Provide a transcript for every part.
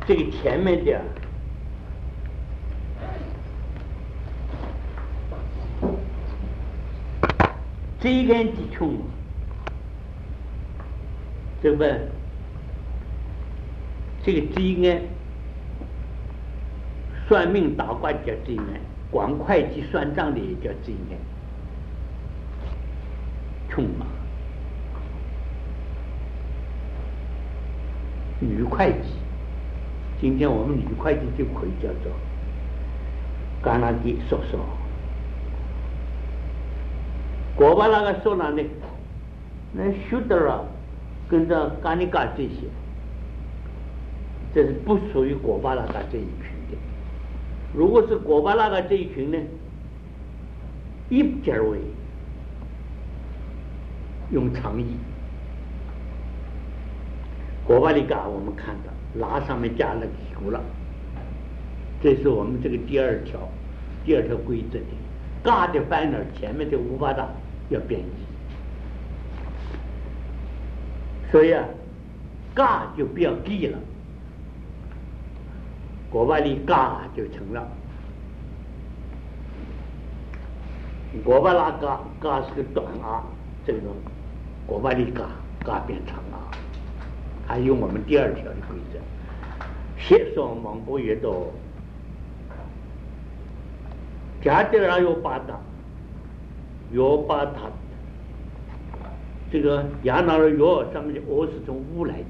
这个前面的这一根的穷，对不？这个这一根算命打卦叫这一根，管会计算账的也叫这一根，穷嘛。女会计，今天我们女会计就可以叫做戛纳迪说说。果巴那个说了呢，那修德啊，跟着嘎尼嘎这些，这是不属于果巴那个这一群的。如果是果巴那个这一群呢，一节尾用长义。果巴里嘎我们看到拉上面加了几股了，这是我们这个第二条规则的。嘎的翻那前面的乌巴达要变异，所以啊，嘎就不要记了，果巴里嘎就成了。果巴拉嘎嘎是个短啊，这个果巴里嘎嘎变长啊。还有我们第二条的规则，写说蒙古语都加德拉有巴达，有巴达，这个亚纳尔有上面的哦是从乌来的，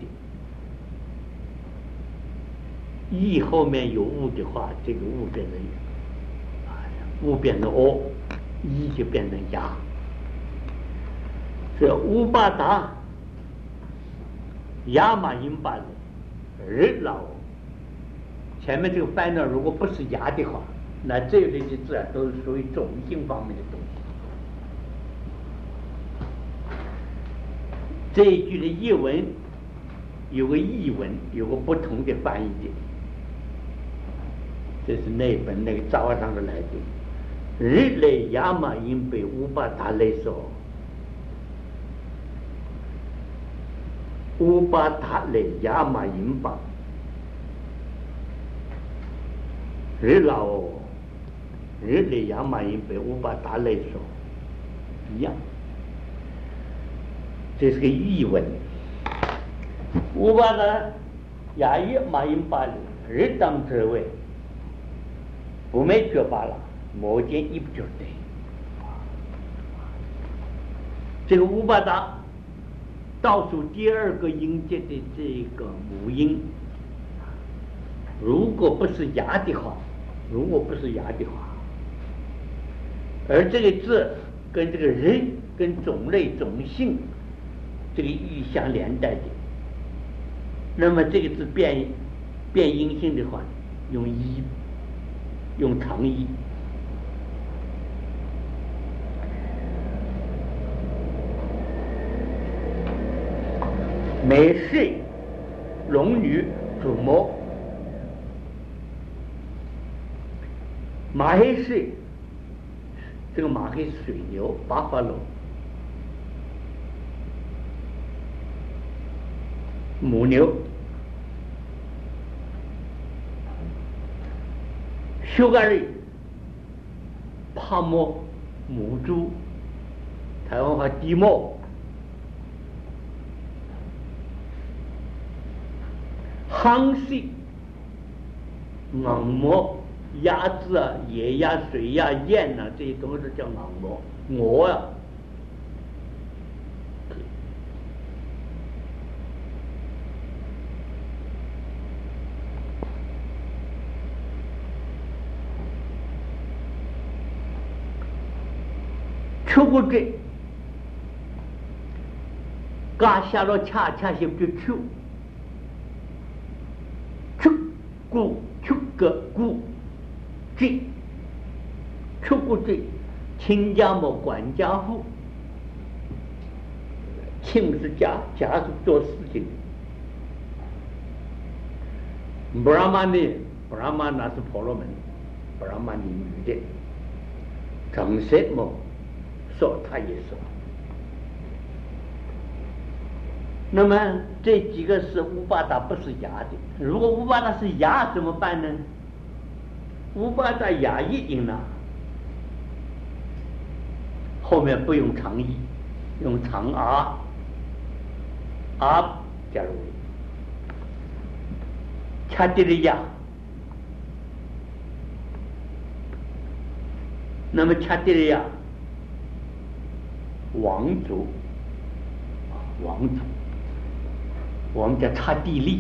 一后面有乌的话，这个乌变成乌变成哦，一就变成牙，这乌巴达。亚马音巴的日老，前面这个翻呢，如果不是牙的话，那这类的字啊，都是属于种姓方面的东西。这一句的译文有个译文，有个不同的翻译的，这是那本那个杂话上的来的。日来亚马音被乌巴达来说。乌巴塔雷亚马银巴，日老日雷亚马银被乌巴塔雷说一样，这是个译文。乌巴达亚伊马银巴里日当之位，不没觉罢了，莫见一不觉得。这个乌巴达。倒数第二个音节的这个母音，如果不是牙的话，而这个字跟这个人跟种类种姓这个意相连带的，那么这个字变音性的话，用长一。美氏龙女主魔，马黑氏，这个马黑是水牛巴法罗，母牛，修盖瑞帕莫母猪，台湾话地莫。夯细、硬膜、鸭子啊、野鸭、水鸭、雁啊，这些东西叫硬膜。鹅啊，出过这，嘎下了恰恰些就出。故出个故，这出过这，亲家么管家父，亲是家是做事情的。布拉曼呢？布拉曼那是婆罗门，布拉曼的女的，成什么说他也说， 那么这几个是乌巴达，不是牙的。如果乌巴达是牙怎么办呢？乌巴达牙一音呢，后面不用长一，用长啊加入恰迪的牙。那么恰迪的牙，王族，我们叫刹帝利，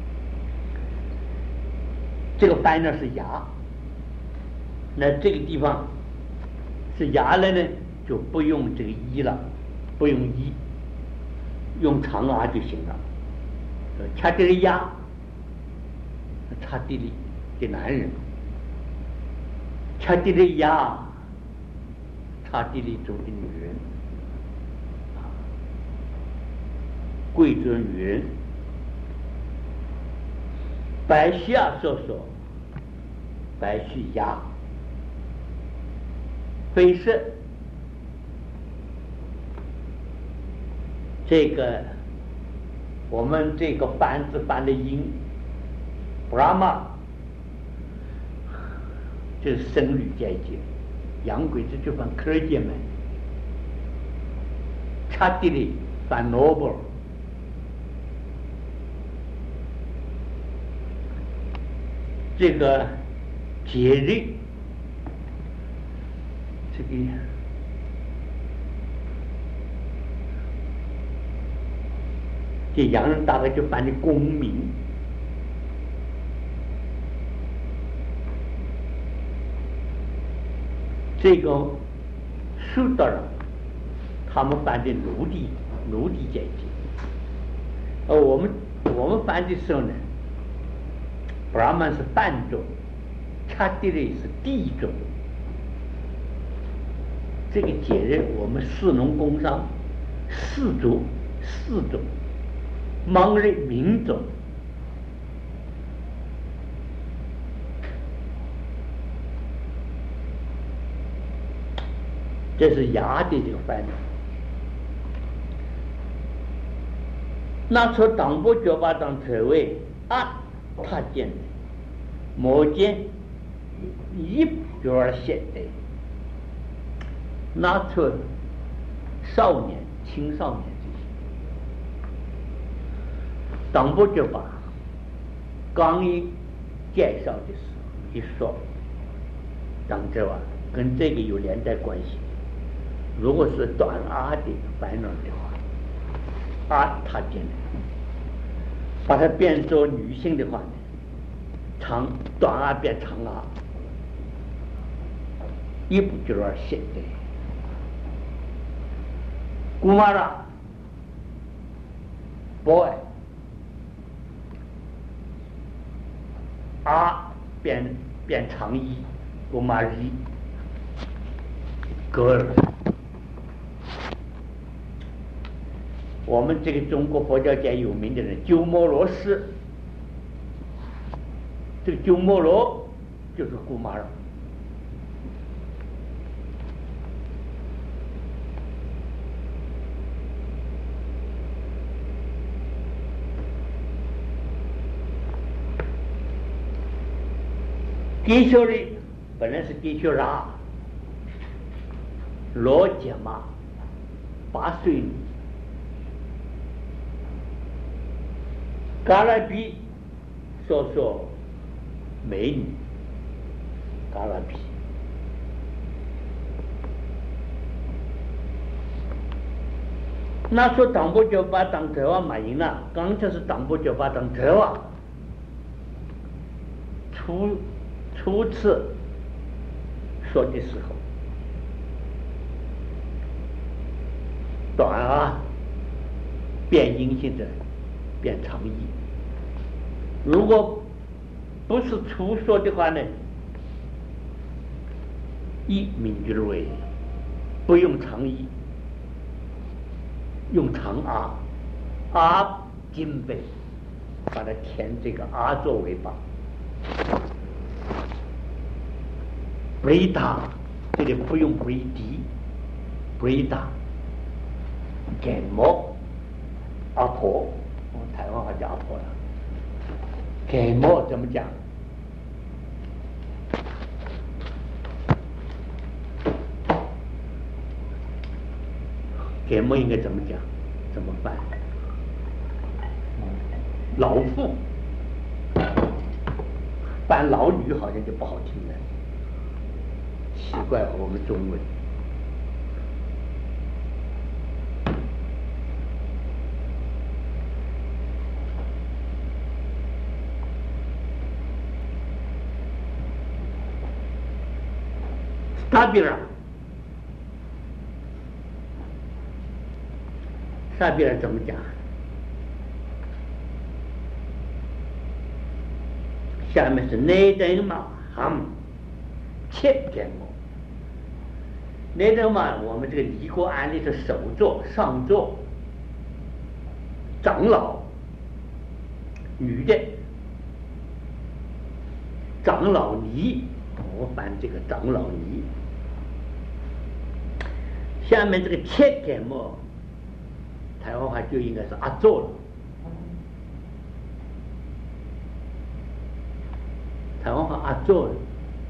这个翻呢是牙，那这个地方是牙了呢，就不用这个一了，不用一，用长啊就行了。恰帝的牙，刹帝利的男人，恰帝的牙，刹帝利族的女人，贵族女人。白须说，白须牙，非是这个我们这个翻字翻的音，Brahma 就是僧侣阶级，洋鬼子就翻clergyman，刹帝利翻 noble。这个节日，这洋人大概就翻的公民，这个苏德尔他们翻的奴隶阶级，我们翻的时候呢，Brahman 是半种，刹帝利是地种。这个节日我们士农工商四种，盲人民种。这是牙的这个翻译。那出党部脚把当车位他见的摩见一边写的，那出少年青少年这些党部就把刚一介绍的时候一说，当这跟这个有连带关系。如果是短的翻译的话，他见的，把它变作女性的话呢，短变长一部就写的。古玛拉 boy 变长一，古玛一 girl。我们这个中国佛教界有名的人鸠摩罗什，这个鸠摩罗就是古玛拉。吉修里本来是吉修拉，罗杰玛8岁女，嘎拉比说美女，嘎拉比。那说党部就把当头马赢了，刚才是党部就把当头初次说的时候，短变阴性的变长义。如果不是初说的话呢，一敏觉为不用长义，用长金杯把它填这个作为吧。维达这里不用维迪，维达减摩阿婆，台湾话叫阿婆了。楷模怎么讲？楷模应该怎么讲？怎么办？老妇，扮老女好像就不好听了，奇怪了，我们中文。萨比尔怎么讲？下面是内登嘛，切楷模。内登嘛，我们这个离国案例是首座、上座、长老，女的长老尼，我翻这个长老尼。下面这个切楷模，台湾话就应该是阿座了。台湾话阿座了，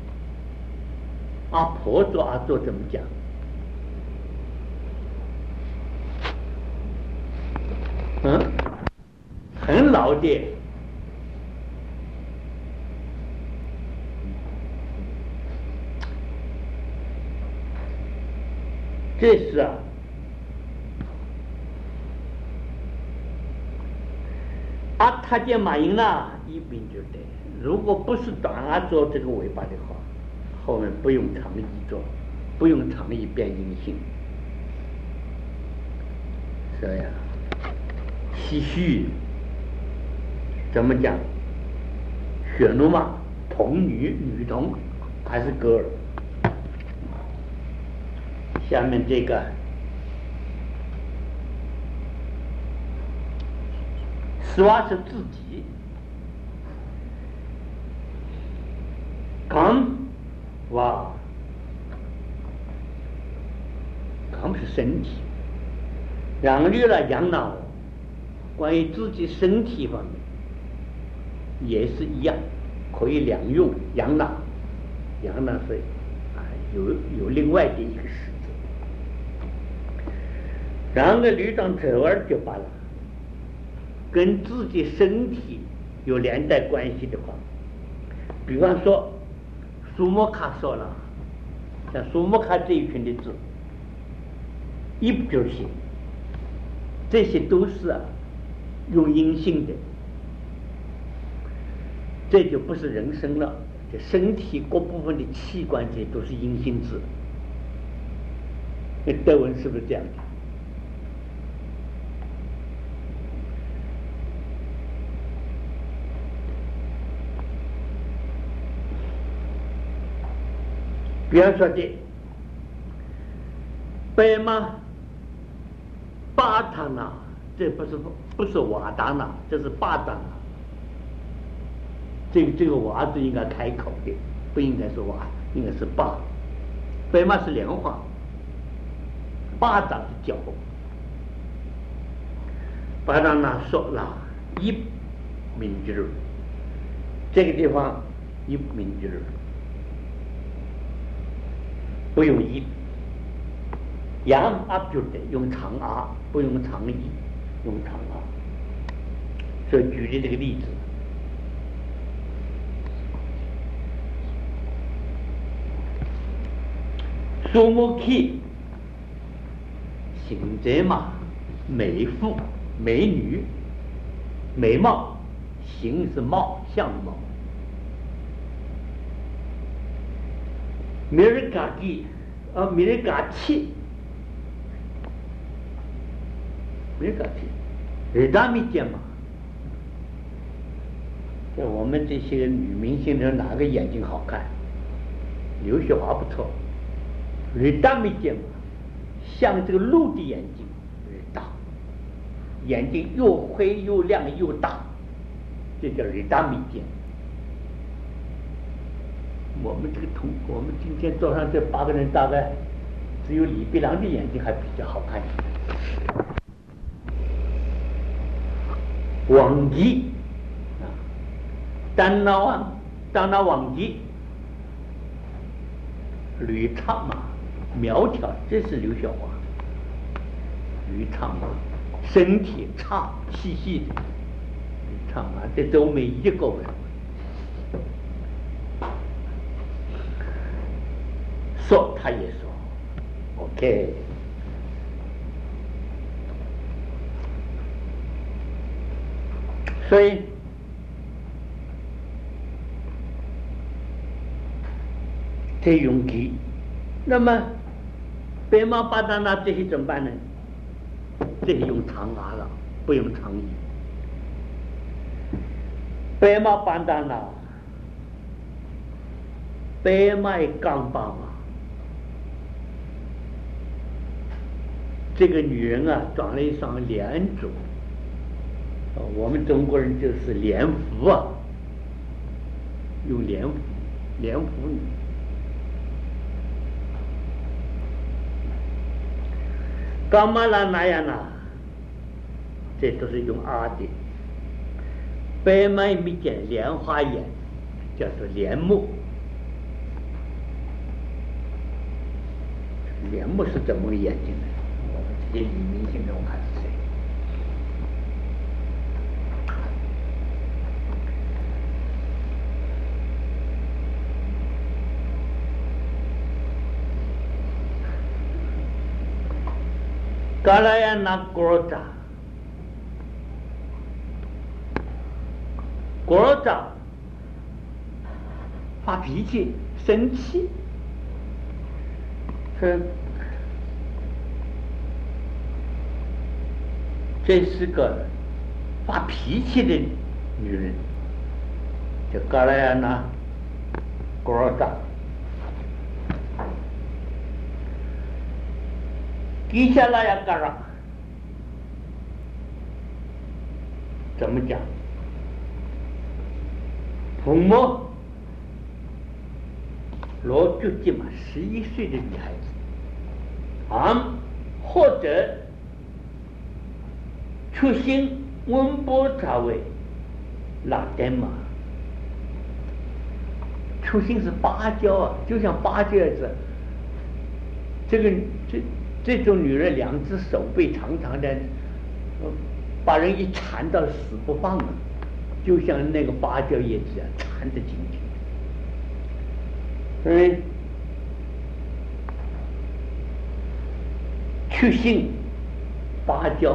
阿婆做阿座怎么讲？很老的。这是啊，阿他见马英啦，一并就对。如果不是短阿做这个尾巴的话，后面不用长一做，不用长一变阴性。这样，唏嘘，怎么讲？血奴嘛，童女，女童还是歌儿。下面这个丝袜是自己，刚哇，刚是身体，养育了养老，关于自己身体方面也是一样，可以两用。养老是有另外的一个实质。然后旅长走儿就罢了，跟自己身体有连带关系的话，比方说苏摩卡说了，像苏摩卡这一群的字，一不就行，这些都是用阴性的，这就不是人生了，这身体各部分的器官这些都是阴性字。那德文是不是这样的？比方说的白马巴塔纳，这不是瓦达纳，这是巴达纳。这个瓦字应该开口的，不应该是瓦，应该是巴。白马是莲花，巴达是脚。巴达纳说了一民居，这个地方一民居。不用一，阳啊就得用长啊，不用长一，用长啊。所以举的这个例子，苏木契，行者嘛，美妇、美女、美貌，形是貌，相貌。米尔嘎基，米尔嘎气，米尔嘎气，日大米见嘛？像我们这些女明星中，哪个眼睛好看？刘雪华不错，日大米见嘛？像这个鹿的眼睛，日大，眼睛又灰又亮又大，这叫日大米见。我们今天桌上这8个人，大概只有李碧郎的眼睛还比较好看一点。 王吉啊，当那王吉，吕长马，苗条，这是刘晓华。吕长马身体差，细细的，吕长马这都没一个人。说他也说 ，OK。所以这用计，那么白马巴达那这些怎么办呢？这些用长牙了，不用长衣。白马巴达那，白马刚巴嘛，这个女人啊，装了一双莲珠。我们中国人就是莲服啊，用莲服女。干嘛啦那样呢？这都是用阿的。白眉眉间莲花眼，叫做莲目。莲目是怎么个眼睛呢？我们这些女明星中看是谁？嘎拉呀那国长发脾气生气，这是个发脾气的女人，就嘎拉呀那国长。接下来要干啥？怎么讲？父母老绝迹嘛，11岁的女孩子，啊，或者出sinh温波查为拉登嘛，出sinh是芭蕉啊，就像芭蕉子，这种女人两只手背长长的，把人一缠到死不放啊，就像那个芭蕉叶子啊，缠得紧紧的。所以出sinh芭蕉，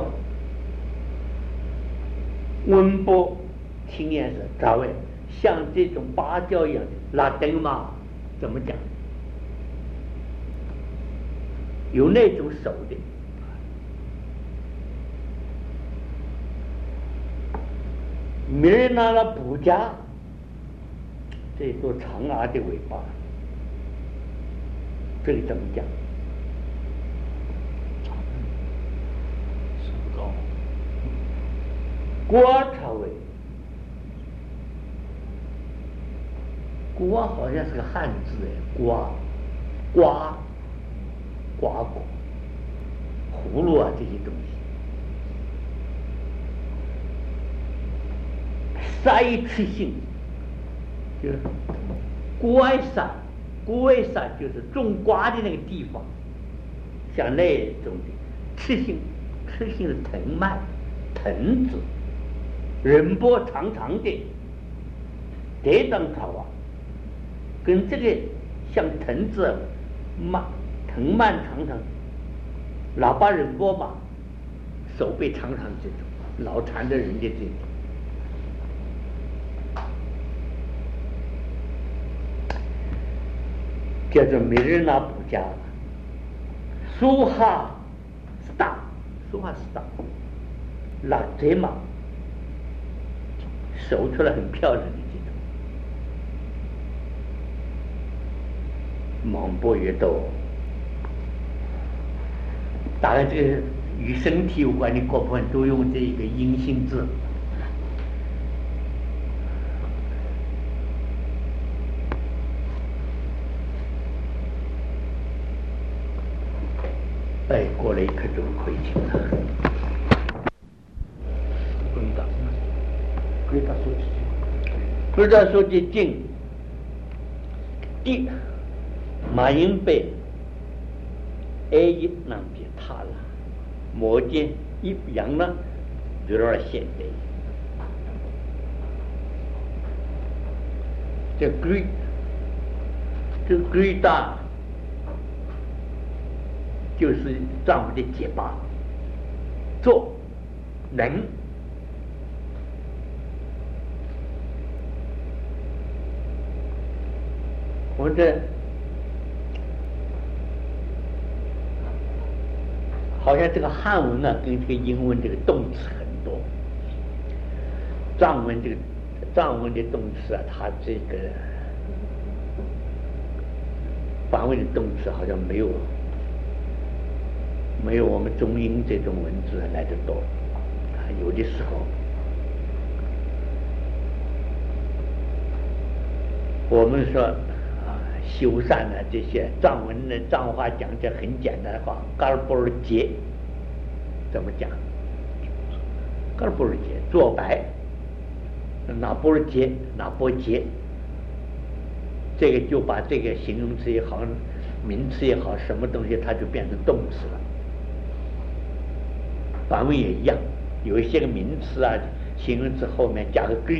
温波青颜色，咋位像这种芭蕉一样的拉登嘛？怎么讲？有那种手的，没人拿了补家，这朵长牙的尾巴，这个怎么讲？ 身高， 瓜朝尾，瓜好像是个汉字哎，瓜果、葫芦啊这些东西，塞吃性，就是瓜萨就是种瓜的那个地方，像那种的吃性是藤蔓藤子，人波长长的，这张草啊，跟这个像藤子藤蔓长长，喇叭人波嘛，手背长长这种，老缠着人家这种。叫做每日那补家，苏哈是大，拉这嘛，手出来很漂亮的这种，忙波越多。大概这个与身体有关的各部分都用这个阴性字。哎，过了一刻钟回去了。 滚蛋！ 归大说起归大说起经，第马英贝A一南别他了，摩肩一样了，有点现代。这归大就是丈夫的结巴，做能。我这好像这个汉文呢，跟这个英文这个动词很多。藏文的动词啊，它这个梵文的动词好像没有我们中英这种文字来得多。有的时候我们说修缮呢，这些藏文的藏话讲这很简单的话，嘎尔布尔杰怎么讲？嘎尔布尔杰做白，那波尔杰那波杰，这个就把这个形容词也好，名词也好，什么东西它就变成动词了。梵文也一样，有一些个名词啊、形容词后面加个 grid，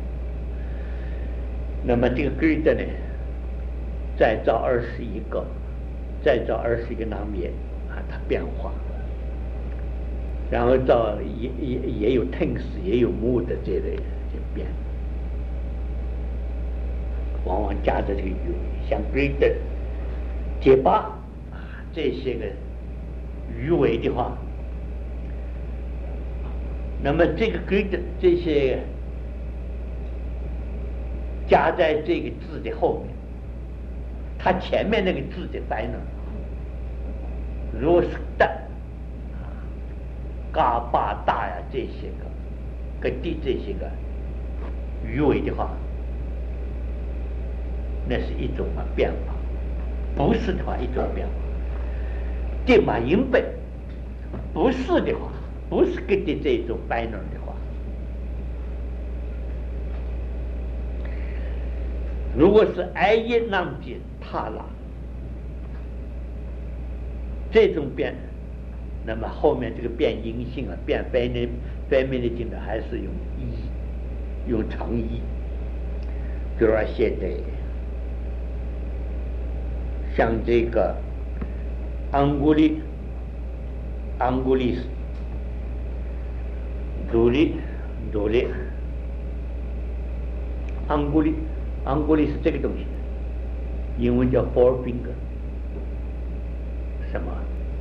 那么这个 grid 呢？再造21个，再造21个南灭啊，它变化，然后造也有 tense 也有 mood 这类的就变，往往加着这个语，像 great 结巴啊这些个语尾的话，那么这个 great 这些加在这个字的后面。它前面那个字的翻呢，如果是的、嘎巴大呀这些个，跟地这些个语尾的话，那是一种变化；不是的话，一种变化。地马音背，不是的话，不是跟的这种 banner 的话，如果是挨一浪边。踏拉这种变，那么后面这个变阴性啊，变feminine的还是用长衣，比如说现在像这个安古里斯努力安古里是这个东西。英文叫 forefinger， 什么？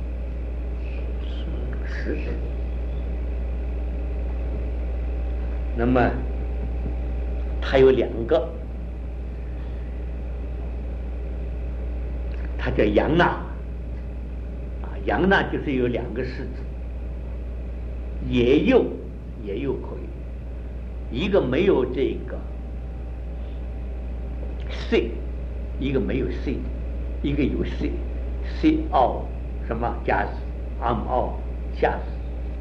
食指。那么它有2个，它叫阳纳阳纳就是有2个食指，也有可以，一个没有这个 C。一个没有 C， 一个有 C 奥什么加死 arm 奥下死。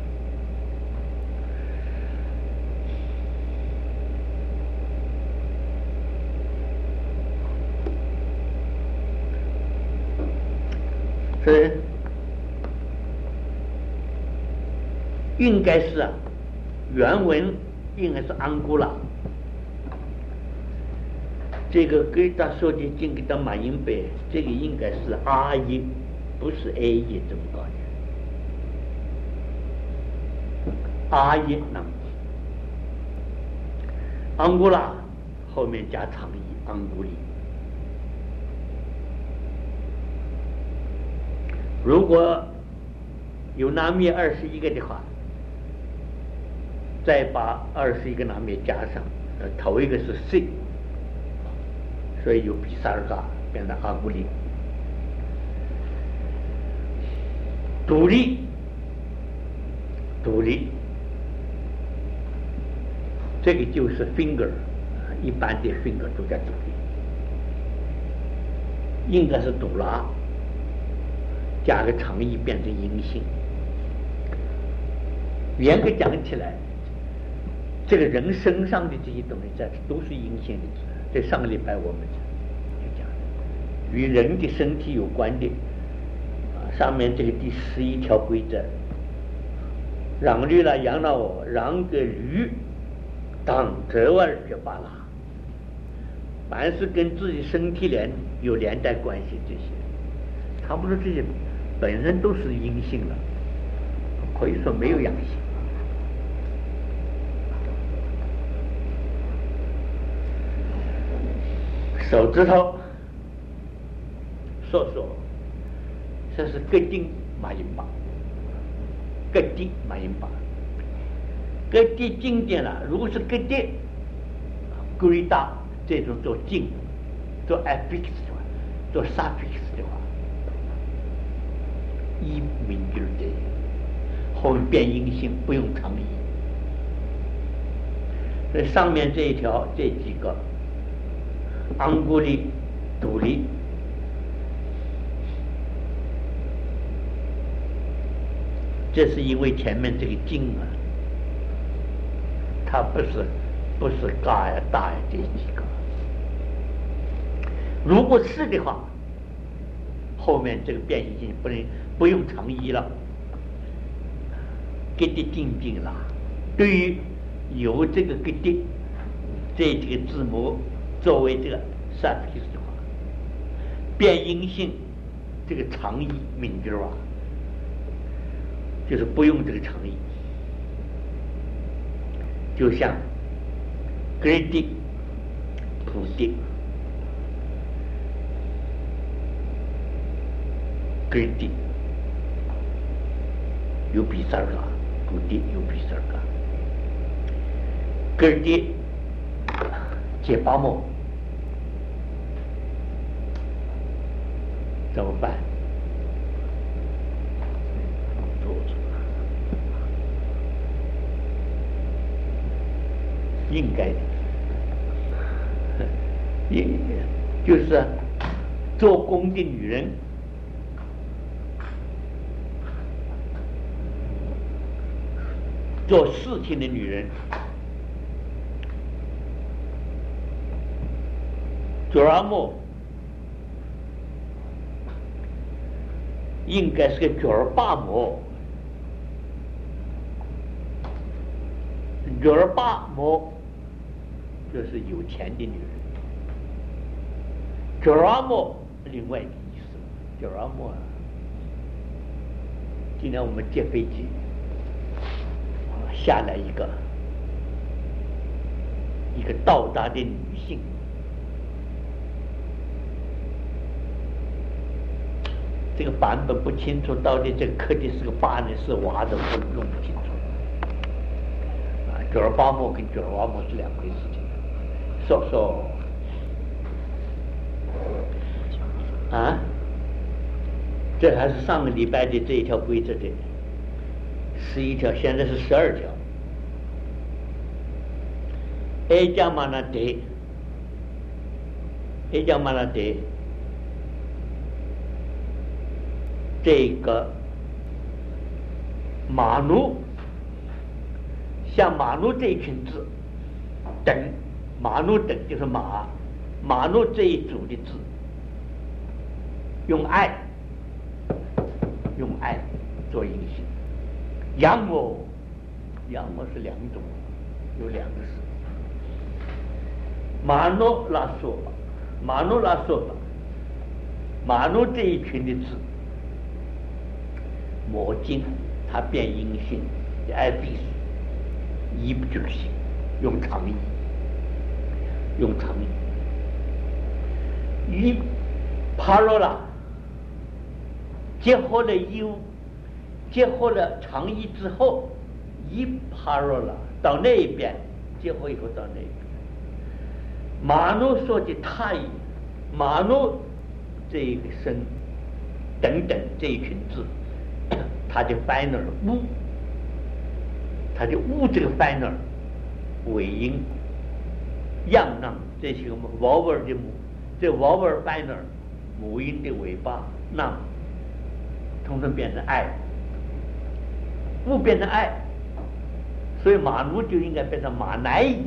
所以应该是原文应该是安古拉。这个给他说的经给他马英北，这个应该是 R 音，不是 A 音这么高的。R 音呢，安古拉后面加长音，安古里。如果有南灭21个的话，再把21个南灭加上，头一个是 C。所以有比萨尔嘎变成阿古里，独立，这个就是 finger， 一般的 finger 都叫独立，应该是杜拉，加个长音变成阴性。严格讲起来， 这个人身上的这些东西，这都是阴性的。在上个礼拜我们就讲的，与人的身体有关的上面这个第11条规则，让驴了养了我，让个驴当这玩意儿就罢了。凡是跟自己身体有连带关系，这些差不多这些本身都是阴性了，可以说没有阳性。手指头说，这是各定马音巴，各地马音巴，各地经典了。如果是各地归大这种做经做 affix 的话，做 suffix 的话，一名就是这样，后面变阴性不用常义。所以上面这一条这几个昂古里、独立，这是因为前面这个经它不是嘎呀大呀这几个。如果是的话，后面这个变异性不用常义了，给的定了。对于有这个给的这几个字母作为这个 suffix 的话，变阴性这个常义名句就是不用这个常义，就像格的、普的、格的有比萨尔嘎，普的有比萨尔嘎，格的解巴莫怎么办？应该就是做工的女人，做事情的女人，脚儿木应该是个脚儿把木，脚儿把木就是有钱的女人，脚儿木另外一个意思，脚儿木今天我们接飞机下来一个到达的女性，这个版本不清楚，到底这个刻的是个八呢是娃的，弄不清楚。脚儿把木跟脚儿娃木是两回事情。说这还是上个礼拜的这一条规则的11条，现在是12条。A 加马那得这个马奴，像马奴这一群字等，马奴等就是马奴这一组的字，用爱做阴性。阳魔是两种，有两个事。马奴拉说法，马奴这一群的字，魔经它变阴性，爱必死，一不就行，用常义。一帕罗拉结合了常义之后，一帕罗拉到那一边，结合以后到那一边。马奴说的他意，马奴这个声等等这一群字，它的 final 乌，它的乌这个 final 尾音样让这些个 vowel 的母，这 vowel final 母音的尾巴让通通变成爱，乌变成爱， 所以马奴就应该变成马乃夷。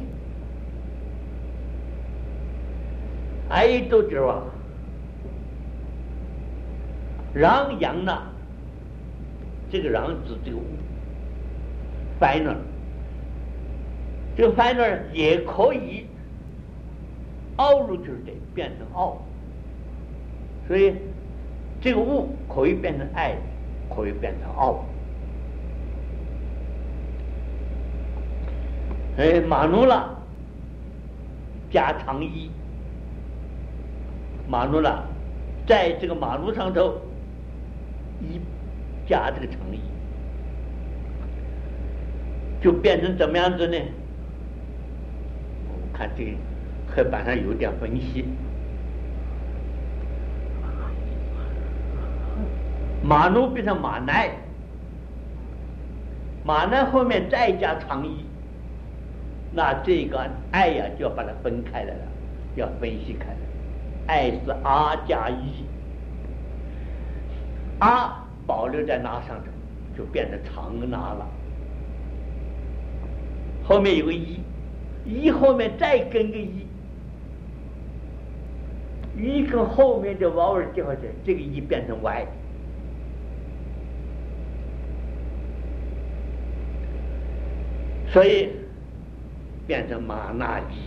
哎，都知道啊，让羊呢，这个让指这个final，这个 final 也可以凹入去的变成凹，所以这个物可以变成爱，可以变成凹。马努了加长衣，马努了在这个马路上头一加这个长衣，就变成怎么样子呢？我们看这个课本上有点分析，马奴变成马乃，马乃后面再加长衣，那这个爱呀就要把它分开来了，要分析开来。爱是 R 加一，R 保留在那上头，就变成长那了。后面有个一，一后面再跟个一，一跟后面的 vowel 接回去，这个一变成 Y。所以变成马那伊，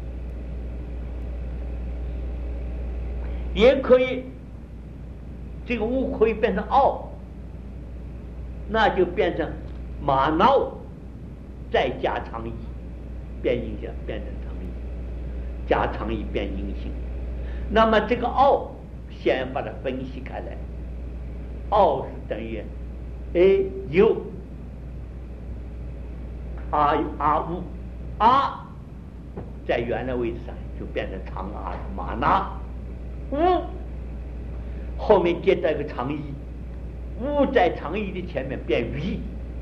也可以，这个物可以变成奥，那就变成马闹再加长义，变阴性变成长义，加长义变阴性。那么这个奥先把它分析开来，奥是等于 A U R U R 在原来位置上就变成长 R 马那乌，后面接到一个长义，乌在长义的前面变 V，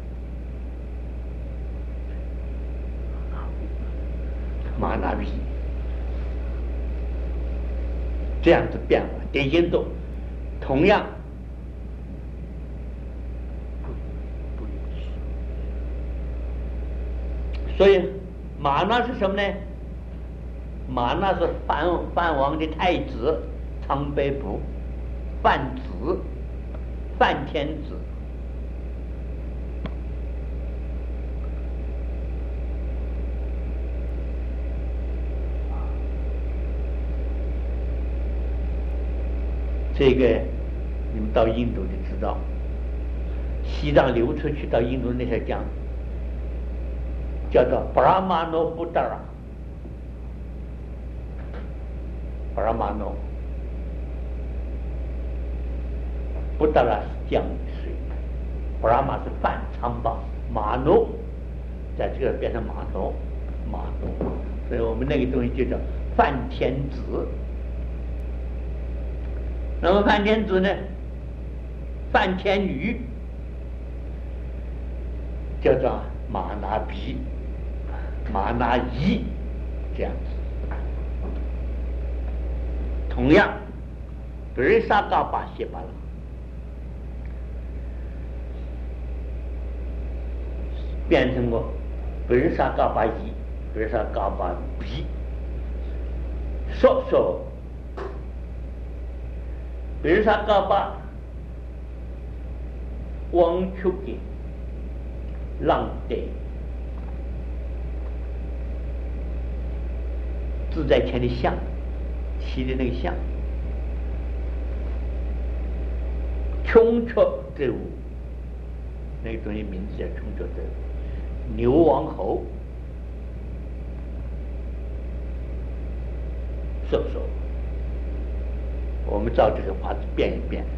马那 V， 这样子变化典型度同样。所以马那是什么呢？马那是范王的太子常北部范子范天子，这个你们到印度就知道，西藏流出去到印度那些讲叫做 Brahmano Buddha， Brahmano Buddha 是江水，Brahma 是饭仓吧，马奴在这个变成马奴，所以我们那个东西就叫范天子。那么范天子呢，范天宇叫做马那比。马那伊这样子，同样，比如萨嘎巴西巴拉，变成过比如萨嘎巴伊，比如萨嘎巴比，说，比如萨嘎巴王丘给浪得。字在前的象，起的那个象，穷雀之舞，那个东西名字叫穷雀之舞，牛王侯，说，我们照这个法子变一变。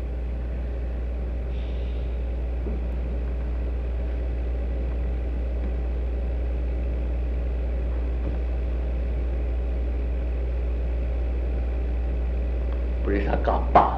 不是他搞霸，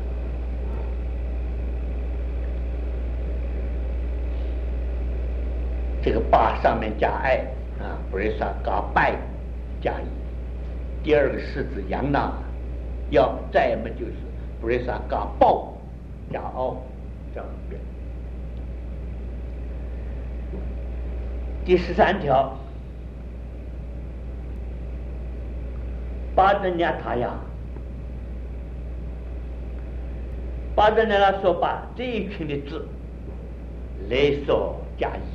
这个霸上面加爱啊，不是他搞拜加一。第二个式子阳呢，要再么就是不是他搞暴加凹，这样变。 第13条，巴登亚塔亚，巴登亚拉说把这一群的字来所加以，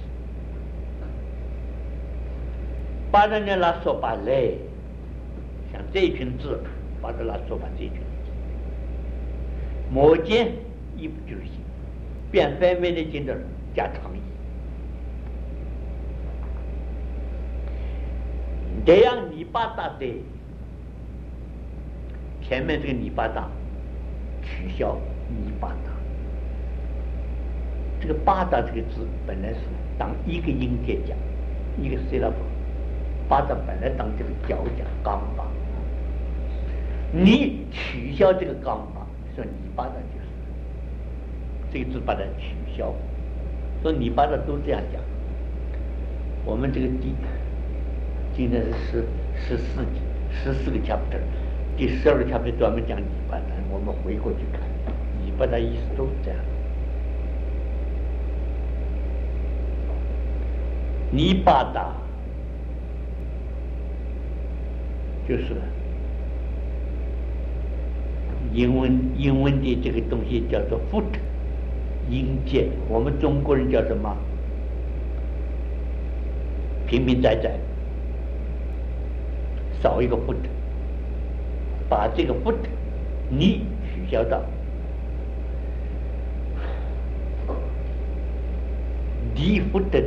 巴登亚拉说把来，像这一群字，巴登亚拉说把这一群字，末间一不就是行，变翻面的经的加长义。这样泥巴达的前面这个泥巴达取消泥巴达，这个巴达这个字本来是当一个音节讲，一个 syllable， 巴达本来当这个角讲刚巴，你取消这个刚巴，说泥巴达就是这个字把它取消，说泥巴达都这样讲。我们这个今天是14个 chapter， 第12个 chapter 专门讲泥巴达，我们回过去看，泥巴达意思都是这样。泥巴达就是英文的这个东西叫做 foot， 音节，我们中国人叫什么？平平窄窄。少一个 foot， 把这个 foot 你取消到离 foot 的，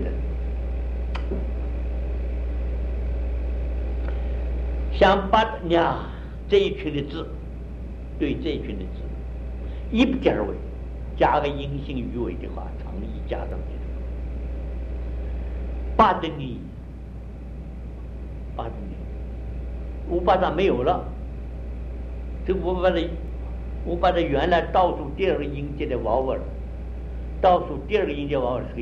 像把这一群的字，对这一群的字一不点尾，加个阴性鱼尾的话，长义加上去，巴登尼，乌巴达没有了，这乌巴达原来倒数第二个音节的娃娃，倒数第二个音节娃娃是个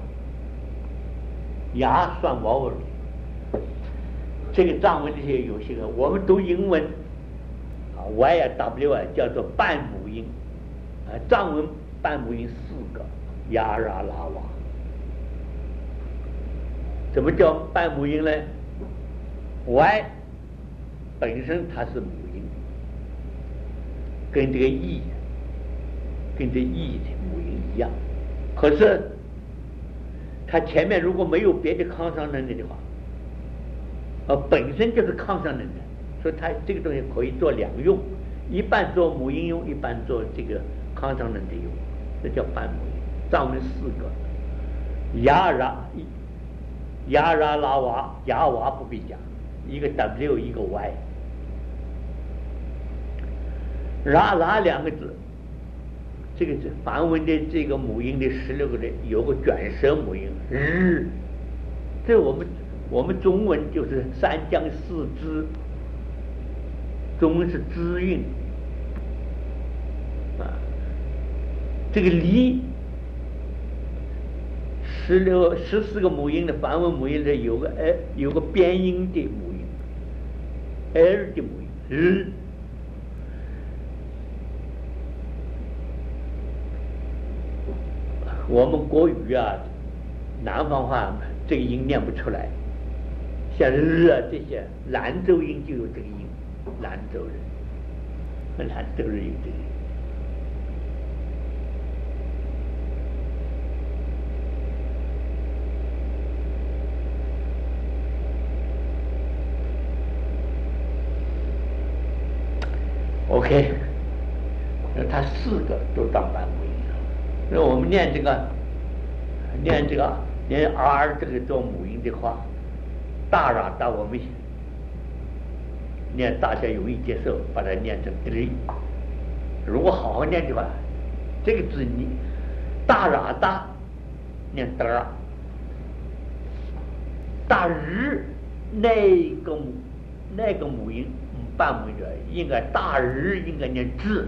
牙算娃娃。这个藏文这些有些个，我们读英文Y 啊 W 啊叫做半母音，藏文半母音4个，呀啦啦哇。怎么叫半母音呢？ Y 本身它是母音，跟这个 E 的母音一样，可是它前面如果没有别的抗伤能力的话，本身就是抗伤能力，所以它这个东西可以做两用，一半做母音用，一半做这个抗伤能力用，这叫半母音。藏文4个，呀啦啦哇，呀哇不必讲，一个 W 一个 Y， 啦两个字，这个是梵文的这个母音的16个人有个卷舌母音日，这我们中文就是3江4支，中文是支韵这个离14个母音的梵文母音里有个边音的母音 ，L 的母音日。我们国语啊，南方话这个音念不出来，像日啊这些兰州音就有这个音，兰州人有这个音。OK， 它4个都当半母音了。那我们念这个 R 这个做母音的话，大啦大我们念大家容易接受，把它念成 3。如果好好念的话，这个字你大啦大念的，大日那个母音。半母音应该大日应该念字，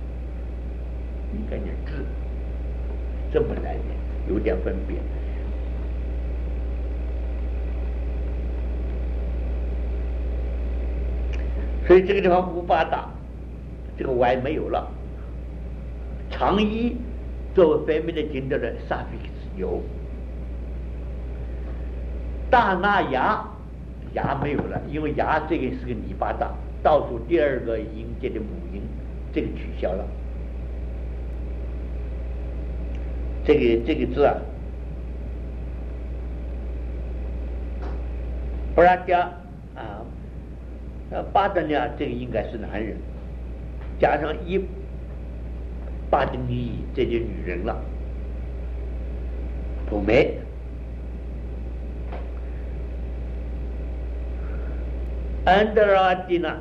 这么来念有点分别。所以这个地方乌巴达这个 Y 没有了，长一作为 feminine gender 的 suffix 有， 大那牙，牙没有了，因为牙这个是个泥巴大，倒数第二个音节的母音，这个取消了。这个字啊，布拉加啊，巴德呢，这个应该是男人，加上一巴德尼，这就女人了。普梅，安德拉蒂娜，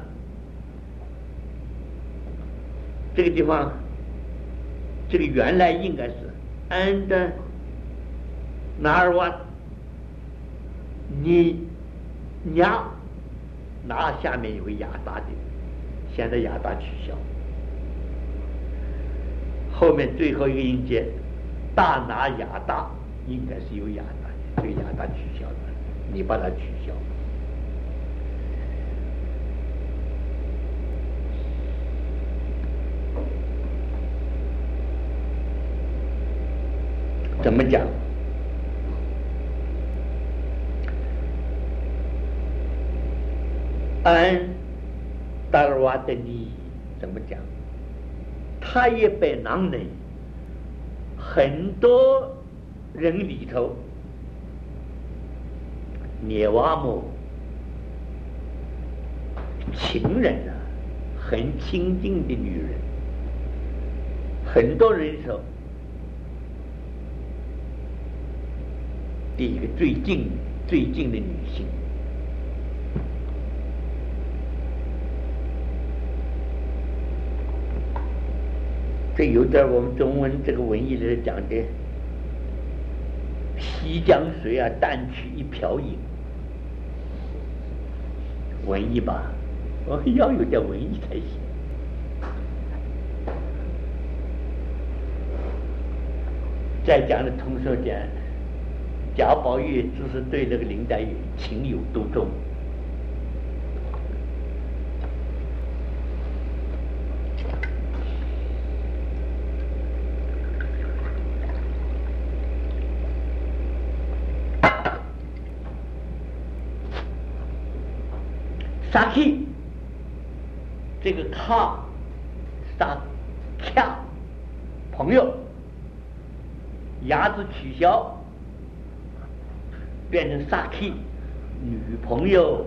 这个地方，这个原来应该是安德纳尔瓦尼亚，那下面有个亚达的，现在亚达取消，后面最后一个音节大拿亚达应该是有亚达的，这个亚达取消了，你把它取消。怎么讲？安达尔瓦的尼怎么讲？他也被囊内很多人里头，涅瓦姆情人啊，很亲近的女人，很多人里头。一个最近的女性，这有点我们中文这个文艺里讲的西江水啊，淡去一瓢饮，文艺吧？要有点文艺才行。再讲的通俗点。贾宝玉只是对那个林黛玉情有独钟，沙气，这个卡沙卡朋友，牙字取消。变成萨 K 女朋友，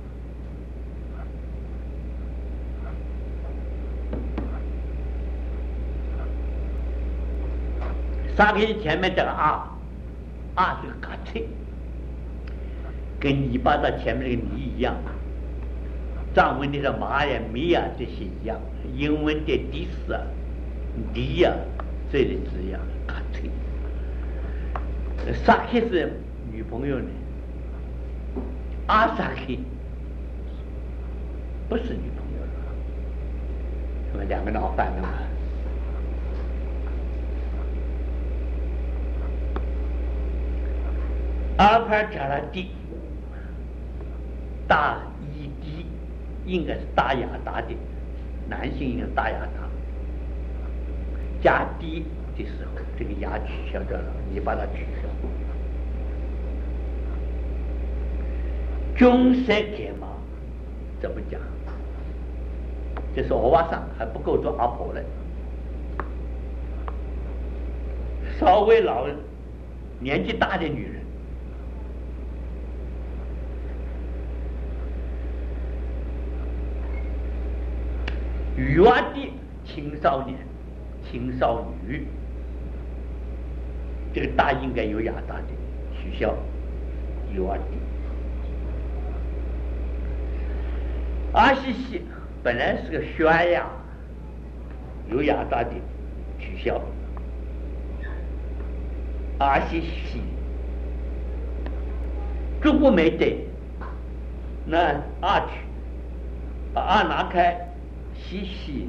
萨 K 前面这个啊是个嘎脆，跟泥巴到前面这个泥一样，藏文的是马呀、米呀这些一样，英文的迪斯啊、迪呀这类字一样，嘎脆。萨 K 是女朋友呢，阿萨 K 不是女朋友了，他们两个闹翻了嘛。阿帕加拉蒂，大伊迪应该是大雅达的，男性应该是大雅达。加低的时候，这个牙取消掉了，你把它取消。中塞给嘛？怎么讲？这是欧巴桑还不够做阿婆嘞，稍微老年纪大的女人，女娃的青少年、青少女，这个大应该有雅大的取消，女娃的。阿西西本来是个宣雅，有雅大的取消。阿西西，如果没得，那阿去把阿拿开，西西，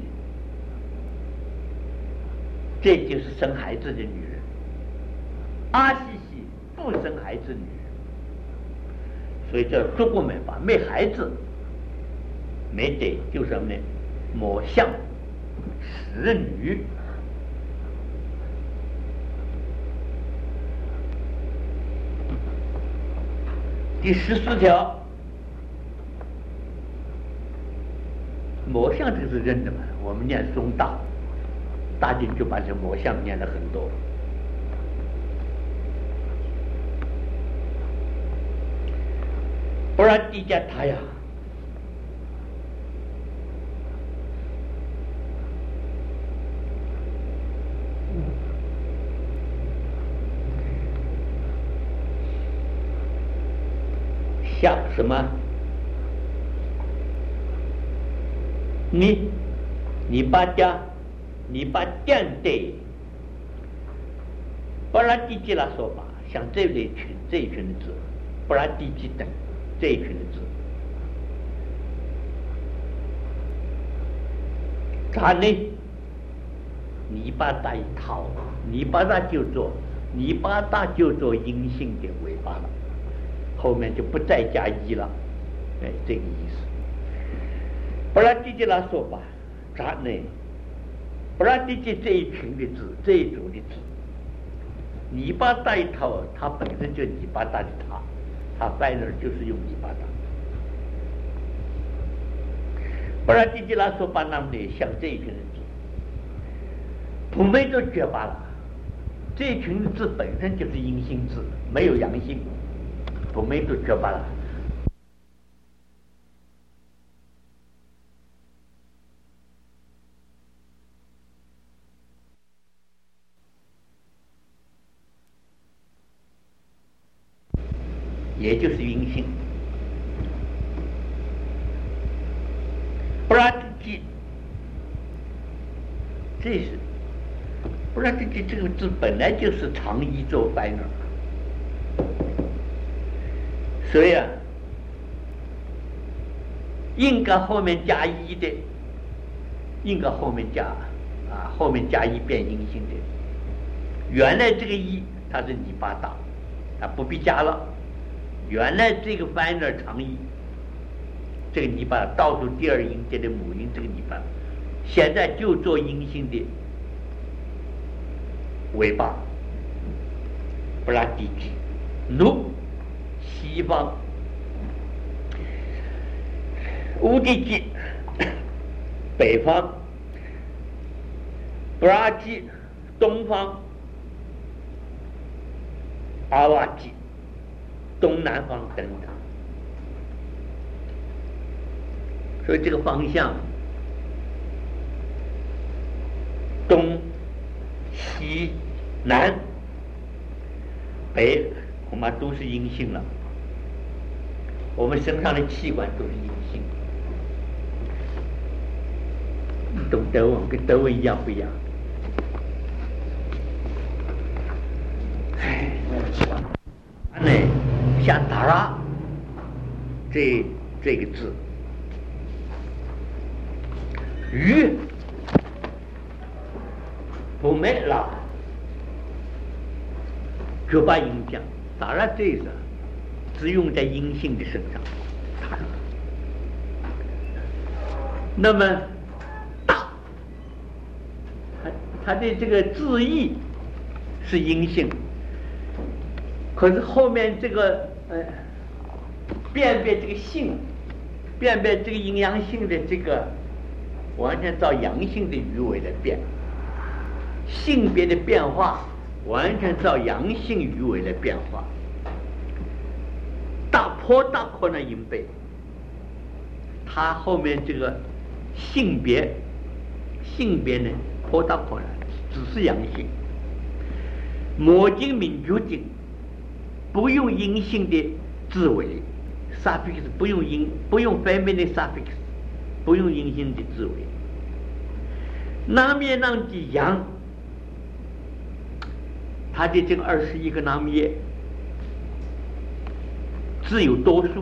这就是生孩子的女人。阿西西不生孩子女人，所以叫如果没把没孩子。没得就是什么呢？抹相使女， 第14条，魔相这个是认的嘛？我们念中大经就把这魔相念了很多。不然地家他呀，像什么？你把店对，不然地基来说吧，像这一群的字，不然地基等这一群的字，它呢？泥巴大一套，泥巴大就做阴性的尾巴了，后面就不再加一了，哎，这个意思。不然地基来说吧，它呢？不然地基这一群的字，这一组的字，泥巴大一套，它本身就泥巴大的它在那儿就是用泥巴大。不然地基来说吧，那么呢，像这一群的字，普遍都绝罢了。这一群的字本身就是阴性字，没有阳性，普遍都绝罢了。也就是阴性，不然这是不然这个字本来就是长一做白呢，所以应该后面加一的，应该后面加一变阴性的。原来这个一它是泥巴大，它不必加了。原来这个翻的长音，这个泥巴倒数第二音节的母音，这个泥巴现在就做阴性的尾巴，不拉地基，奴西方乌地基，北方布拉基，东方阿瓦基，东南方等等，所以这个方向东西南北恐怕都是阴性了，我们身上的器官都是阴性，懂德文跟德文一样不一样？像达拉这个字，鱼不没了，就把音讲达拉这个只用在阴性的身上，那么它的这个字义是阴性，可是后面这个辨别这个性，辨别这个阴阳性的这个，完全照阳性的鱼尾来变，性别的变化完全照阳性鱼尾来变化，大扩呢音背，它后面这个性别呢颇大扩呢只是阳性，魔经名绝经不用阴性的字尾 suffix， 不用 feminine suffix， 不用阴性的字尾。南面浪的阳，它的这个21个南面只有多数，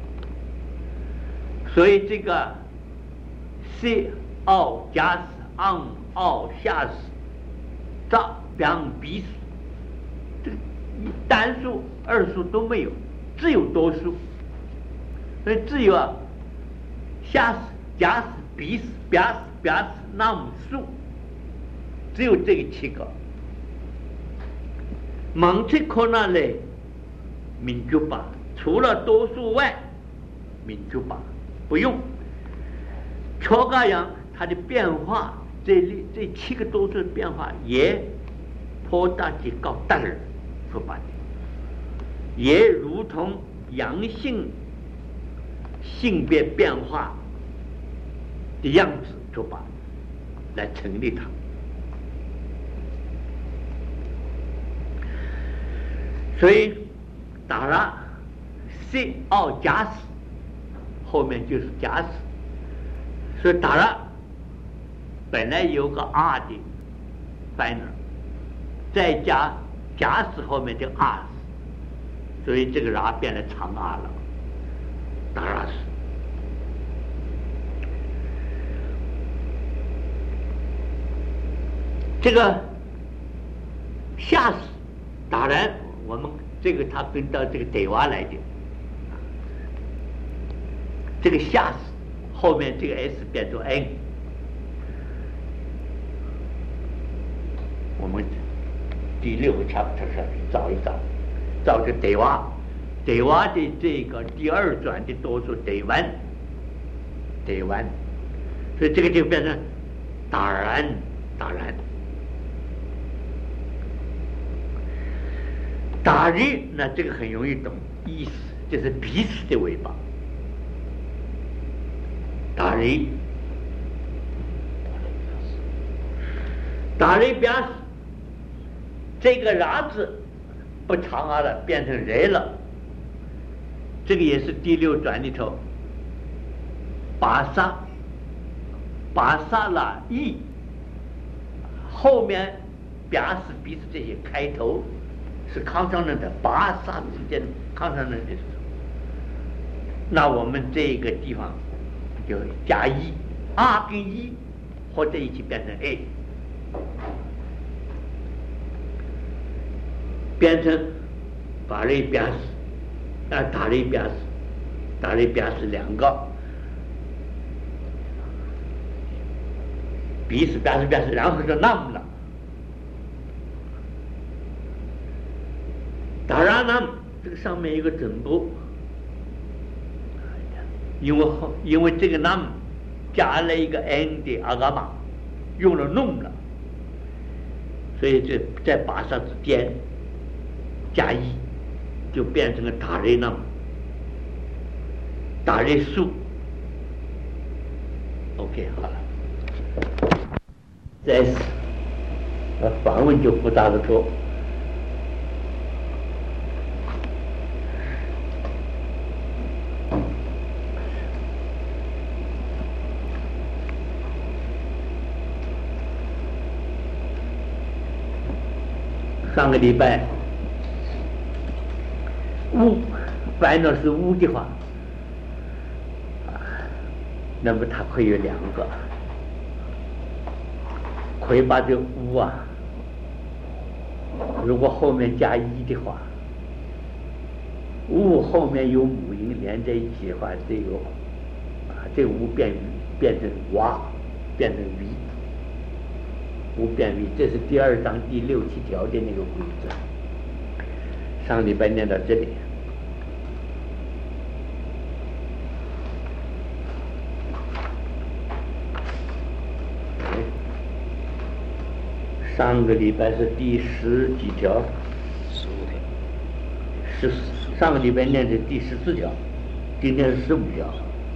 所以这个 c 奥加 an 奥下 za 两笔数，这个单数二数都没有，只有多数，所以只有下假死比死表死那么数，只有这个7个。盲切可那嘞，民族吧， 除了多数外，名就罢，不用。乔嘎样它的变化，这7个多数的变化也颇大的高大了，说白的，也如同阳性性别变化的样子，说罢来成立它。所以打了 C 奥假死，后面就是假死。所以打了本来有个 R 的 final， 再加假死后面的 R， 所以这个 R 变成长 R 了，打了死。这个下死当然我们这个他跟到这个对娃来的，这个下死后面这个 S 变成 N， 我们第6个 chapter 上找一找，找这对娃的这个第2转的多数对完，所以这个就变成当然。打日，那这个很容易懂，意思就是彼此的尾巴。打日表示这个拉字不长啊了，变成人了。这个也是第6转里头，巴萨拉伊后面表示彼此这些开头。是康桑人的巴萨之间康桑人的时候，那我们这个地方就加1 ，R 跟1合在一起变成 A， 变成法律表示，打雷表示2个，彼此表示，然后就那么了。当然呢，这个上面有个整部，因为这个 num 加了一个 n 的阿伽马，用了弄了，所以这在巴萨之间加1，就变成了打雷 num， 打雷数。OK， 好了，再是梵文就复杂的多。上个礼拜乌反正是乌的话，那么它可以有2个，可以把这乌啊，如果后面加1的话，乌后面有母音连在一起的话，这个乌变成娃，变成 V，无变为，这是第2章第6、7条的那个规则。上礼拜念到这里，上个礼拜是第10几条，15条，上个礼拜念的第14条，今天是15条。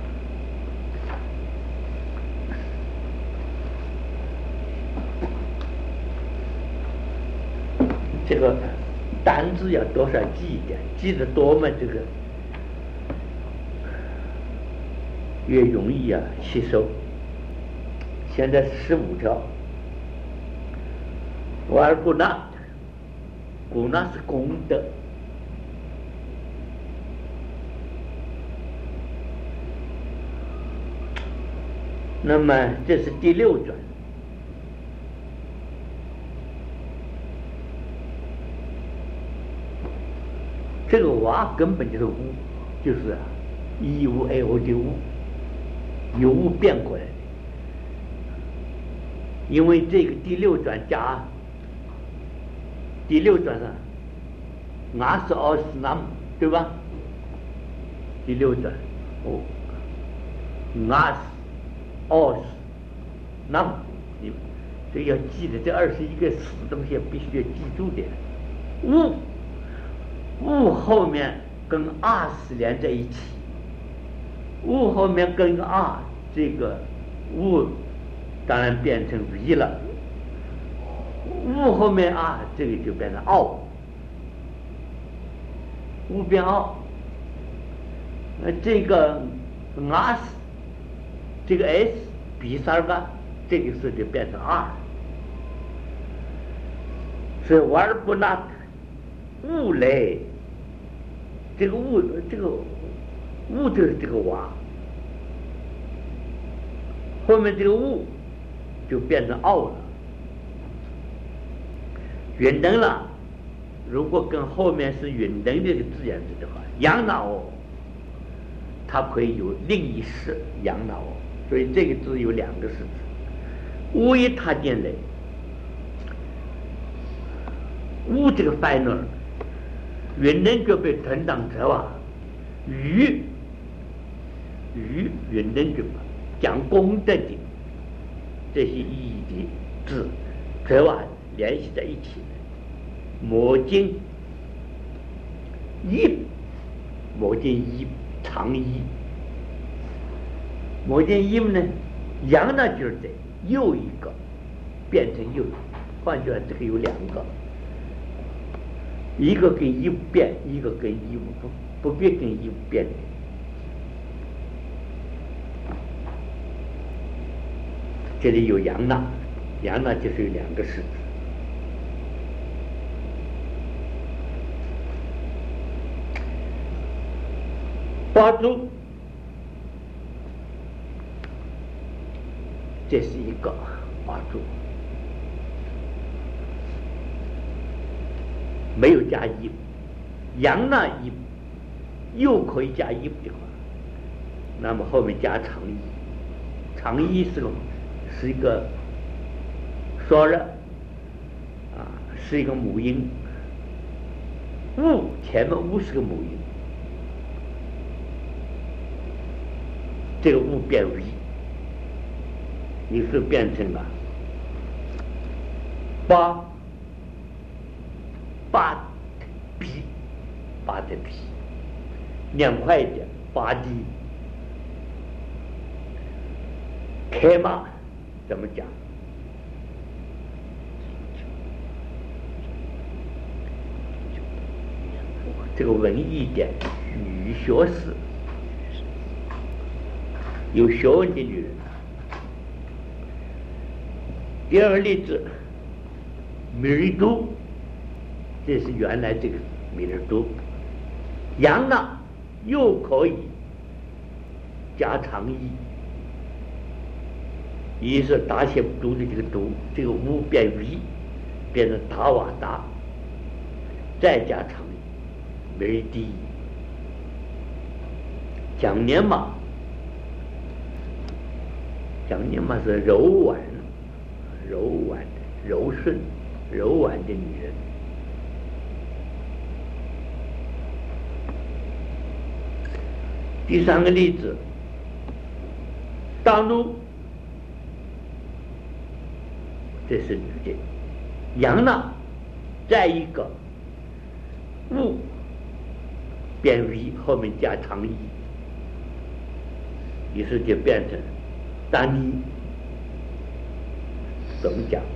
这个单字要多少记一点，记得多嘛，这个越容易啊吸收。现在15条，瓦尔古纳是功德，那么这是第6转。这个娃根本就是乌，就是一乌 a 乌的乌，由乌变过来的。因为这个第6转加第6转上，俺是奥斯南，对吧？ 第6段，阿斯、奥斯、那么你这要记得这21个死东西必须要记住的。物后面跟阿斯连在一起，物后面跟阿，这个物当然变成 v 了，物后面啊，这个就变成奥，物变奥。这个 s 这个 s 比3个，这个时候就变成2。所以瓦尔布纳物类，这个物就是这个瓦，后面这个物就变成奥了。允等了，如果跟后面是允等这个字眼子的话，养老它可以有另一式养老，所以这个字有2个式子。物一踏进来，物这个 final 允等就被存档者啊，与允等就讲功德的这些意义的字，则啊联系在一起的。摩经一，摩经一长一，摩经一呢，阳呢就是这又一个变成又，换句话这个有2个，一个跟一变，一个跟一不变跟一变的。这里有阳呢，阳呢就是有2个式子。八柱，这是一个八柱，没有加一，阳呢一又可以加一的话，那么后面加长一，长一是一个说了啊，是一个母音，物前面物是个母音。这个物变为你是变成了八的皮，念快一点，八的开嘛怎么讲？这个文艺一点，女学士。有学问的女人。第2个例子，米尔都，这是原来这个米尔都，阳呢又可以加长一是达写读的这个读，这个乌变为变成达瓦达，再加长一，米尔低，讲年嘛。讲你嘛是柔婉、柔顺、柔婉的女人。第3个例子，大怒，这是女的，阳呢，再一个物变为后面加长一，于是就变成。当你怎么讲？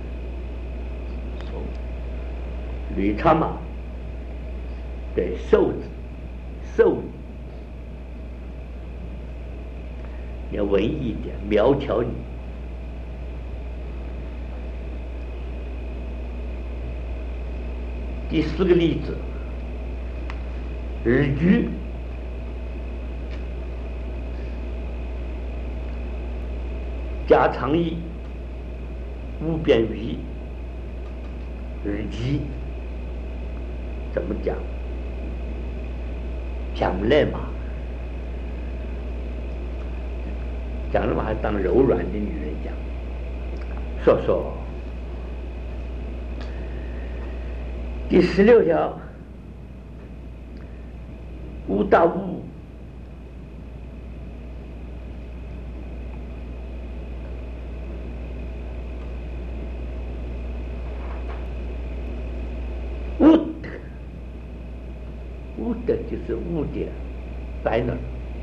吕昌嘛，对瘦子，瘦女，要文艺一点，苗条女。第4个例子，日居。加长一，物变为日记，怎么讲？讲不来嘛，讲了嘛还当柔软的女人讲，说。第16条，物大物 wood 就是物的 final，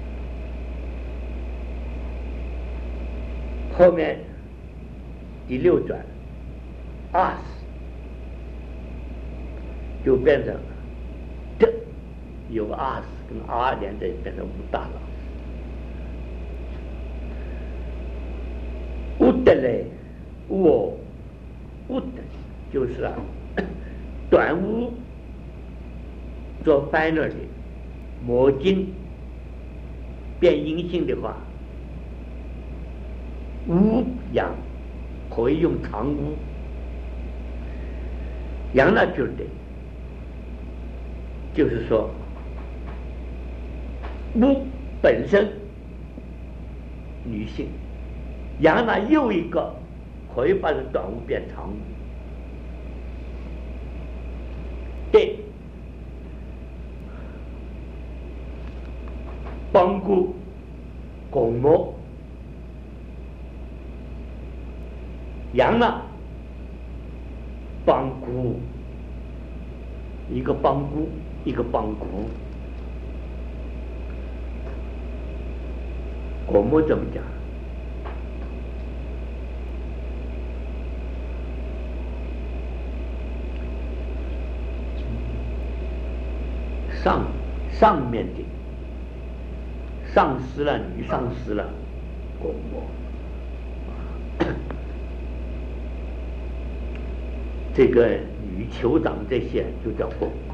后面第六转 us 就变成的，有 us 跟 r 连在变成武大郎。wood 嘞，wood 就是短物做 final 的魔镜变阴性的话，乌阳可以用长乌，阳那觉得就是说乌本身女性，阳那又一个可以把这短乌变长乌。对，帮助巩膜，阳了，帮骨，一个帮骨，一个帮骨。巩膜怎么讲？上面的丧失了，女丧失了巩膜，这个女酋长这些就叫巩膜。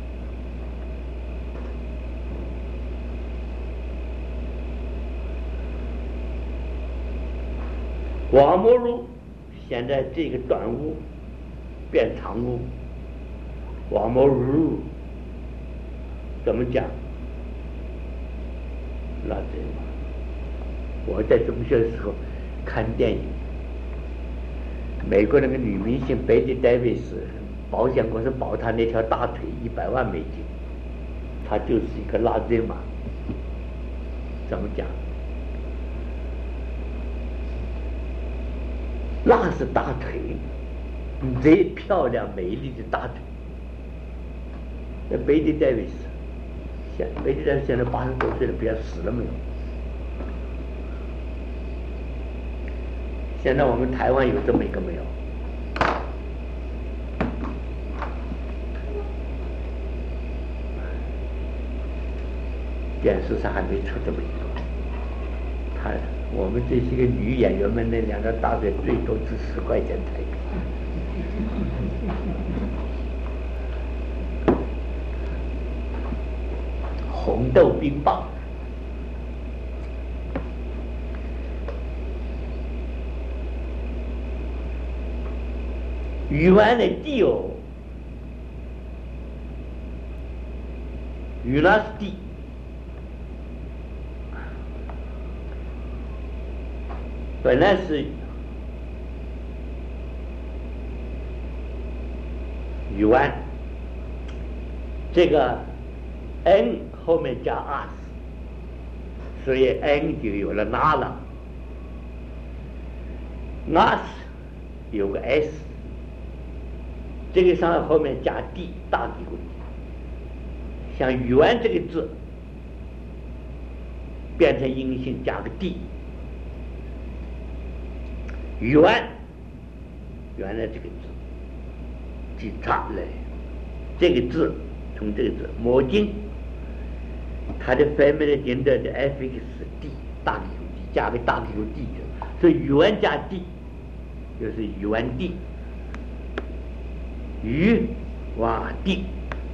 瓦摩如现在这个短物变长物，瓦摩如怎么讲？那这我在中学的时候看电影，美国那个女明星贝蒂·戴维斯，保险公司保她那条大腿100万美金，她就是一个拉兹马。怎么讲？那是大腿，最漂亮美丽的大腿。那贝蒂·戴维斯。贝蒂戴维斯现在80多岁了，不知道死了没有？现在我们台湾有这么一个没有？电视上还没出这么一个。我们这些个女演员们那两个大腿最多值10块钱台币。红豆冰棒，鱼丸的地哦，鱼那是地，本来是鱼丸，这个 n 后面加 us， 所以 n 就有了那了。us 有个 s， 这个上后面加 d， 大地位。像鱼丸这个字变成阴性加个 d， 鱼丸原来这个字记差了，这个字从这个字魔镜。它的 family 经的 fx d 大个 u d 加个大个 u d， 所以鱼丸加 d 就是鱼丸 d， 鱼哇 d，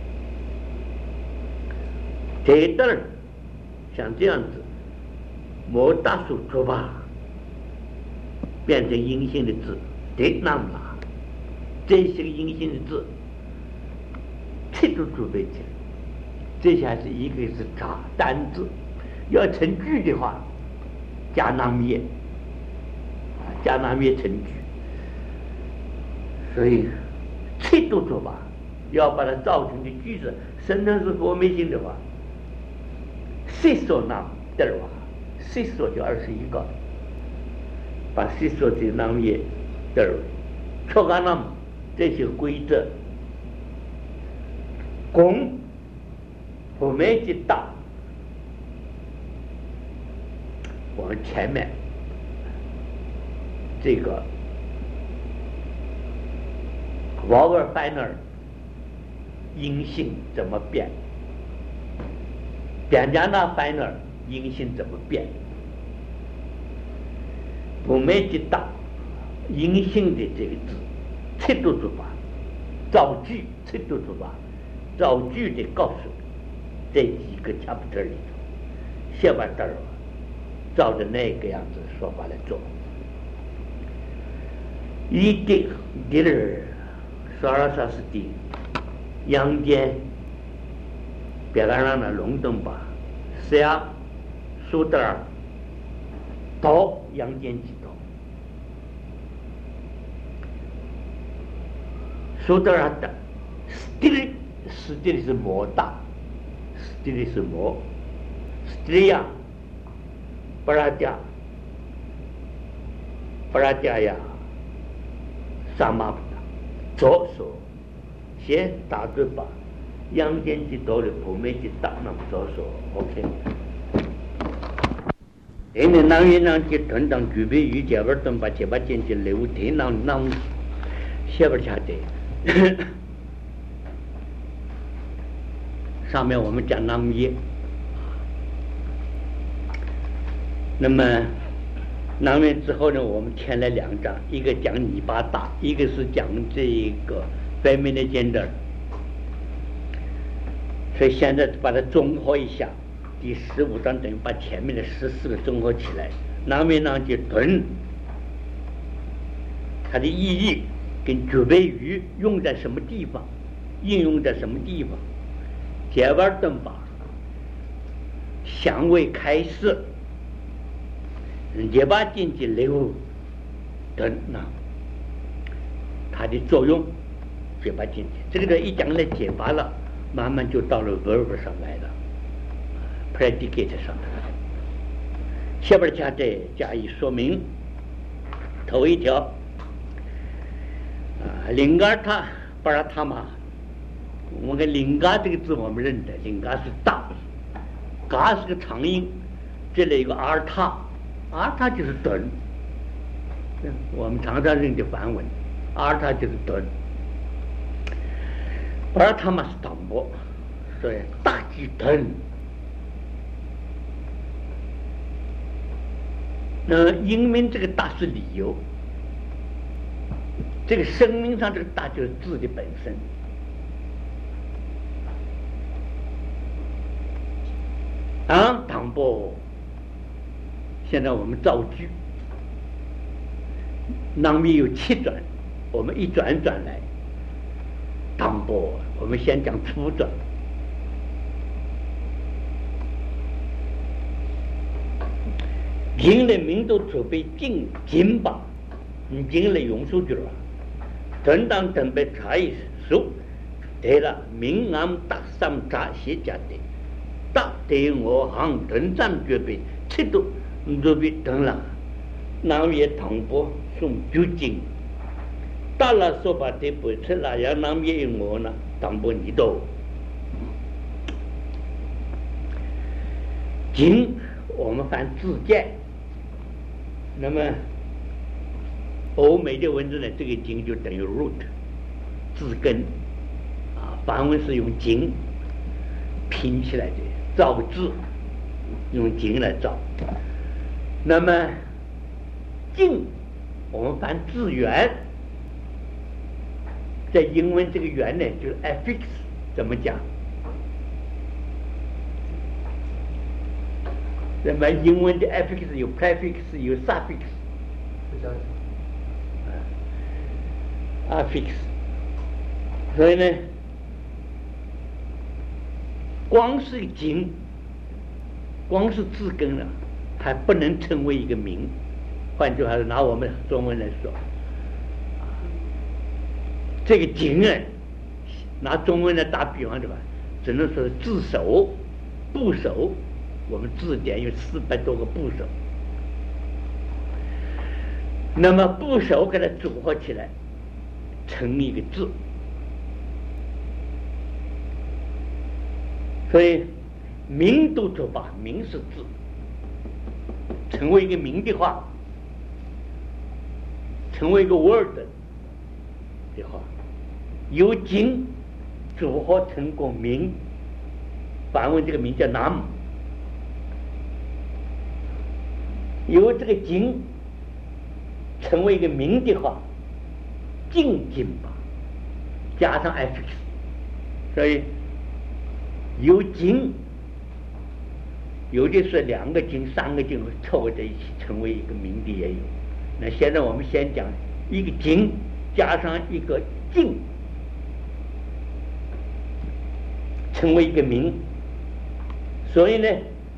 这一段像这样子，摩大数出吧，变成阴性的字，对那么啦，这些个阴性的字，气都准备起来。这下是一个是查单字，要成句的话，加那灭，加那灭成句，所以切都做吧，要把它造成的句子，生成是多面性的话，谁说那得了吧？谁说就21个，把谁说的那灭得了，错干那这些规则公不没的大，我们前面这个 vowel final 音性怎么变？边加那 final 音性怎么变？不没的大音性的这个字，切度做法，造句切度做法，造句的告诉这几个 chapter 里头，写完这儿照着那个样子说法来做。一定第二，12是的，阳间别个让那龙灯吧，是呀，说的儿，到阳间几道，说的儿的，实际是魔大，实际是魔，实际呀，不拉掉呀。上马不打，左手先打嘴巴，阳间的道理不没的打，那么左手 OK。因为南越人的团长具备与结尾等把结巴进去流天囊写不下的。上面我们讲南越，那么。南越之后呢，我们添了2章，一个讲泥巴大，一个是讲这个feminine gender，所以现在把它综合一下，第15章等于把前面的14个综合起来。南越呢就屯，它的意义跟绝备语用在什么地方，应用在什么地方，结尾等法，相位开始。结巴进去流等那它的作用，结巴进去这个一讲来结巴了，慢慢就到了 verb 上来了 predicate 上来了。下边加以说明。头一条林嘎他巴拉他嘛，我们林嘎这个字我们认得，林嘎是大，嘎是个长音，这里有个阿尔塔，阿尔塔就是顿，我们常常认的梵文，阿尔塔就是顿，巴拉他嘛是唐波，所以大句顿。那英文这个大是理由，这个生命上这个大就是字的本身。唐波，现在我们造句，南面有7转，我们一转来。唐波，我们先讲初转。经的名都储备经吧，经的用数据了，等等等被查一数，对了，明暗大三查写家的，大对我行等站绝备7度，绝备等了，南越唐波送究竟，大了说把这不吃了，要南越我呢，唐波你都经我们翻字见。那么欧美的文字呢，这个经就等于 root 字根梵文是用经拼起来的，造字用经来造。那么经我们翻字源，在英文这个源呢就是 affix， 怎么讲？那么英文的 affix 有 prefix 有 suffix， affix， 所以呢，光是经，光是字根了，还不能成为一个名。换句话说，拿我们中文来说，这个经啊，拿中文来打比方对吧？只能说是字首、部首。我们字典有400多个部首，那么部首给它组合起来成一个字。 所以名读作罢，名是字，成为一个名的话，成为一个 word 的话，由经组合成个名，梵文这个名叫 nam， 由这个经成为一个名的话，静经吧，加上 fx， 所以由经有的是2个经、3个经凑合在一起成为一个名的也有。那现在我们先讲一个经加上一个静成为一个名，所以呢，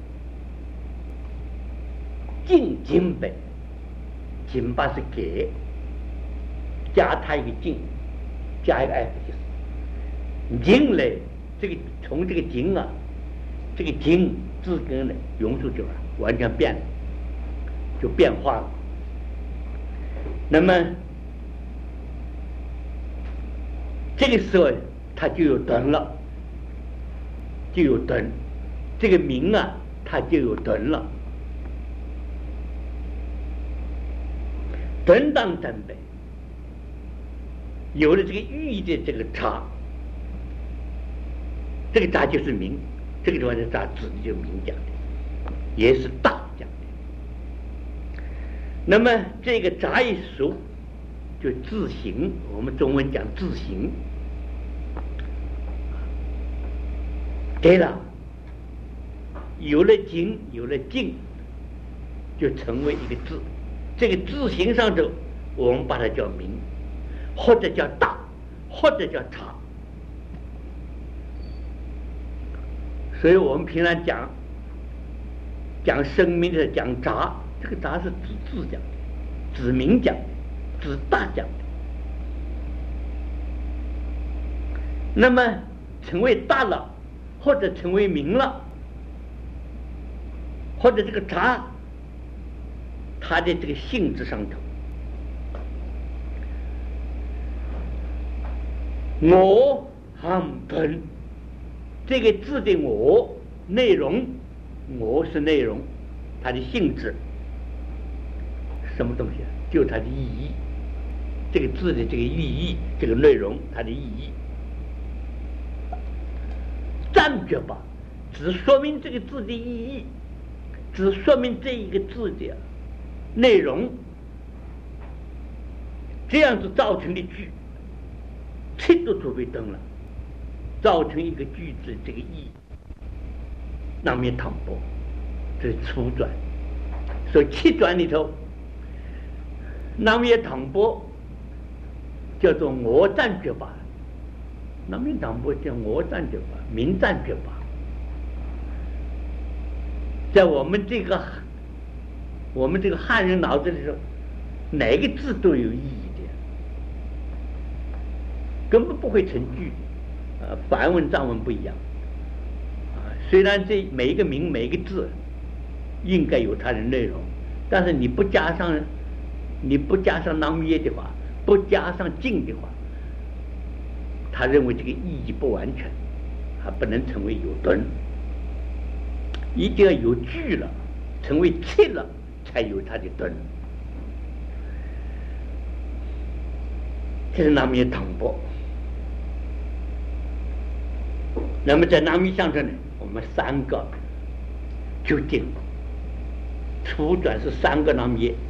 静经本，经吧是给，加它一个静，加一个 fx， 经呢，这个从这个经啊，这个经字根呢用出去了，完全变了，就变化了。那么这个时候它就有顿了，就有顿，这个名啊，它就有顿了。顿当真本，有了这个寓意的这个差，这个差就是名，这个地方的差指的就是名讲的，也是大讲的。那么这个差一说就自行，我们中文讲自行。对了，有了经，有了静，就成为一个字。这个字形上头，我们把它叫名，或者叫大，或者叫差。所以我们平常讲生命的讲杂，这个杂是指字讲的，指名讲的，指大讲的。那么成为大了，或者成为名了，或者这个杂，它的这个性质上头，我含吞这个字的我内容，我是内容，它的性质什么东西啊？就它的意义，这个字的这个意义，这个内容它的意义。暂觉吧，只说明这个字的意义，只说明这一个字的内容，这样子造成的句，七都准备登了，造成一个句子这个意义，那面唐伯，这是初转。所以七转里头，那面唐伯叫做我暂觉吧，那面唐伯叫我暂觉吧，名暂觉吧，在我们这个汉人脑子里头，哪个字都有意义的，根本不会成句。梵文藏文不一样，虽然这每一个名每一个字应该有它的内容，但是你不加上南耶的话，不加上静的话，他认为这个意义不完全，还不能成为有顿，一定要有句了，成为切了，才有它的顿。这是南面唐伯。那么在南面上头呢，我们3个究竟初转是3个南面，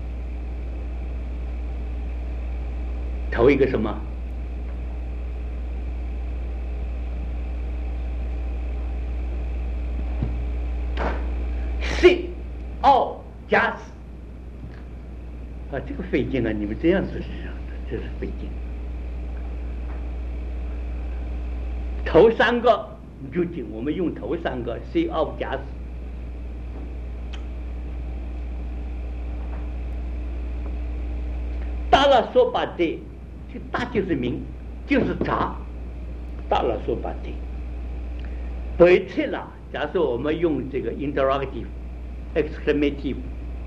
头一个什么？C 奥加斯啊，这个费劲啊！你们这样子是这是费劲。头3个究竟我们用头3个 C 奥加斯，大了说把的，这大就是名，就是杂，大了说把的。北切了，假设我们用这个 interrogative、exclamative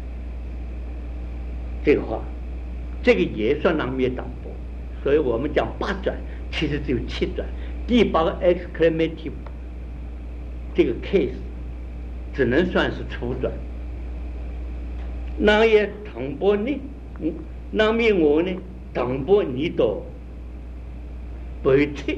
这个话，这个也算南面党博，所以我们讲8转，其实只有7转。第8个 exclamative 这个 case 只能算是初转。那也同步呢，那么我呢，同步你都不会退。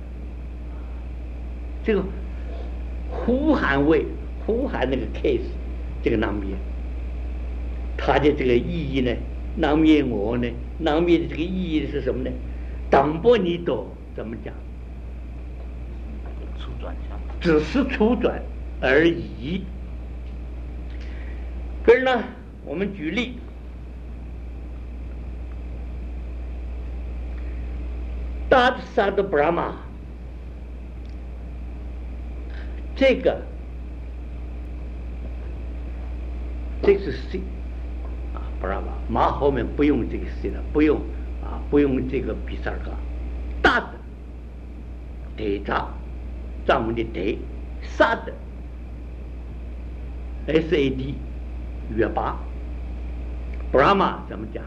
这个呼喊那个 case， 这个那么它的这个意义呢，那么我呢，那么的这个意义是什么呢？同步你都怎么讲？ 初转项， 只是初转而已。可是呢，我们举例，达萨的布拉玛，这是 C 啊，布拉玛，马后面不用这个 C 了，不用这个比萨尔嘎，大的得扎，藏文的得，萨的 SAD 约巴，布拉玛怎么讲？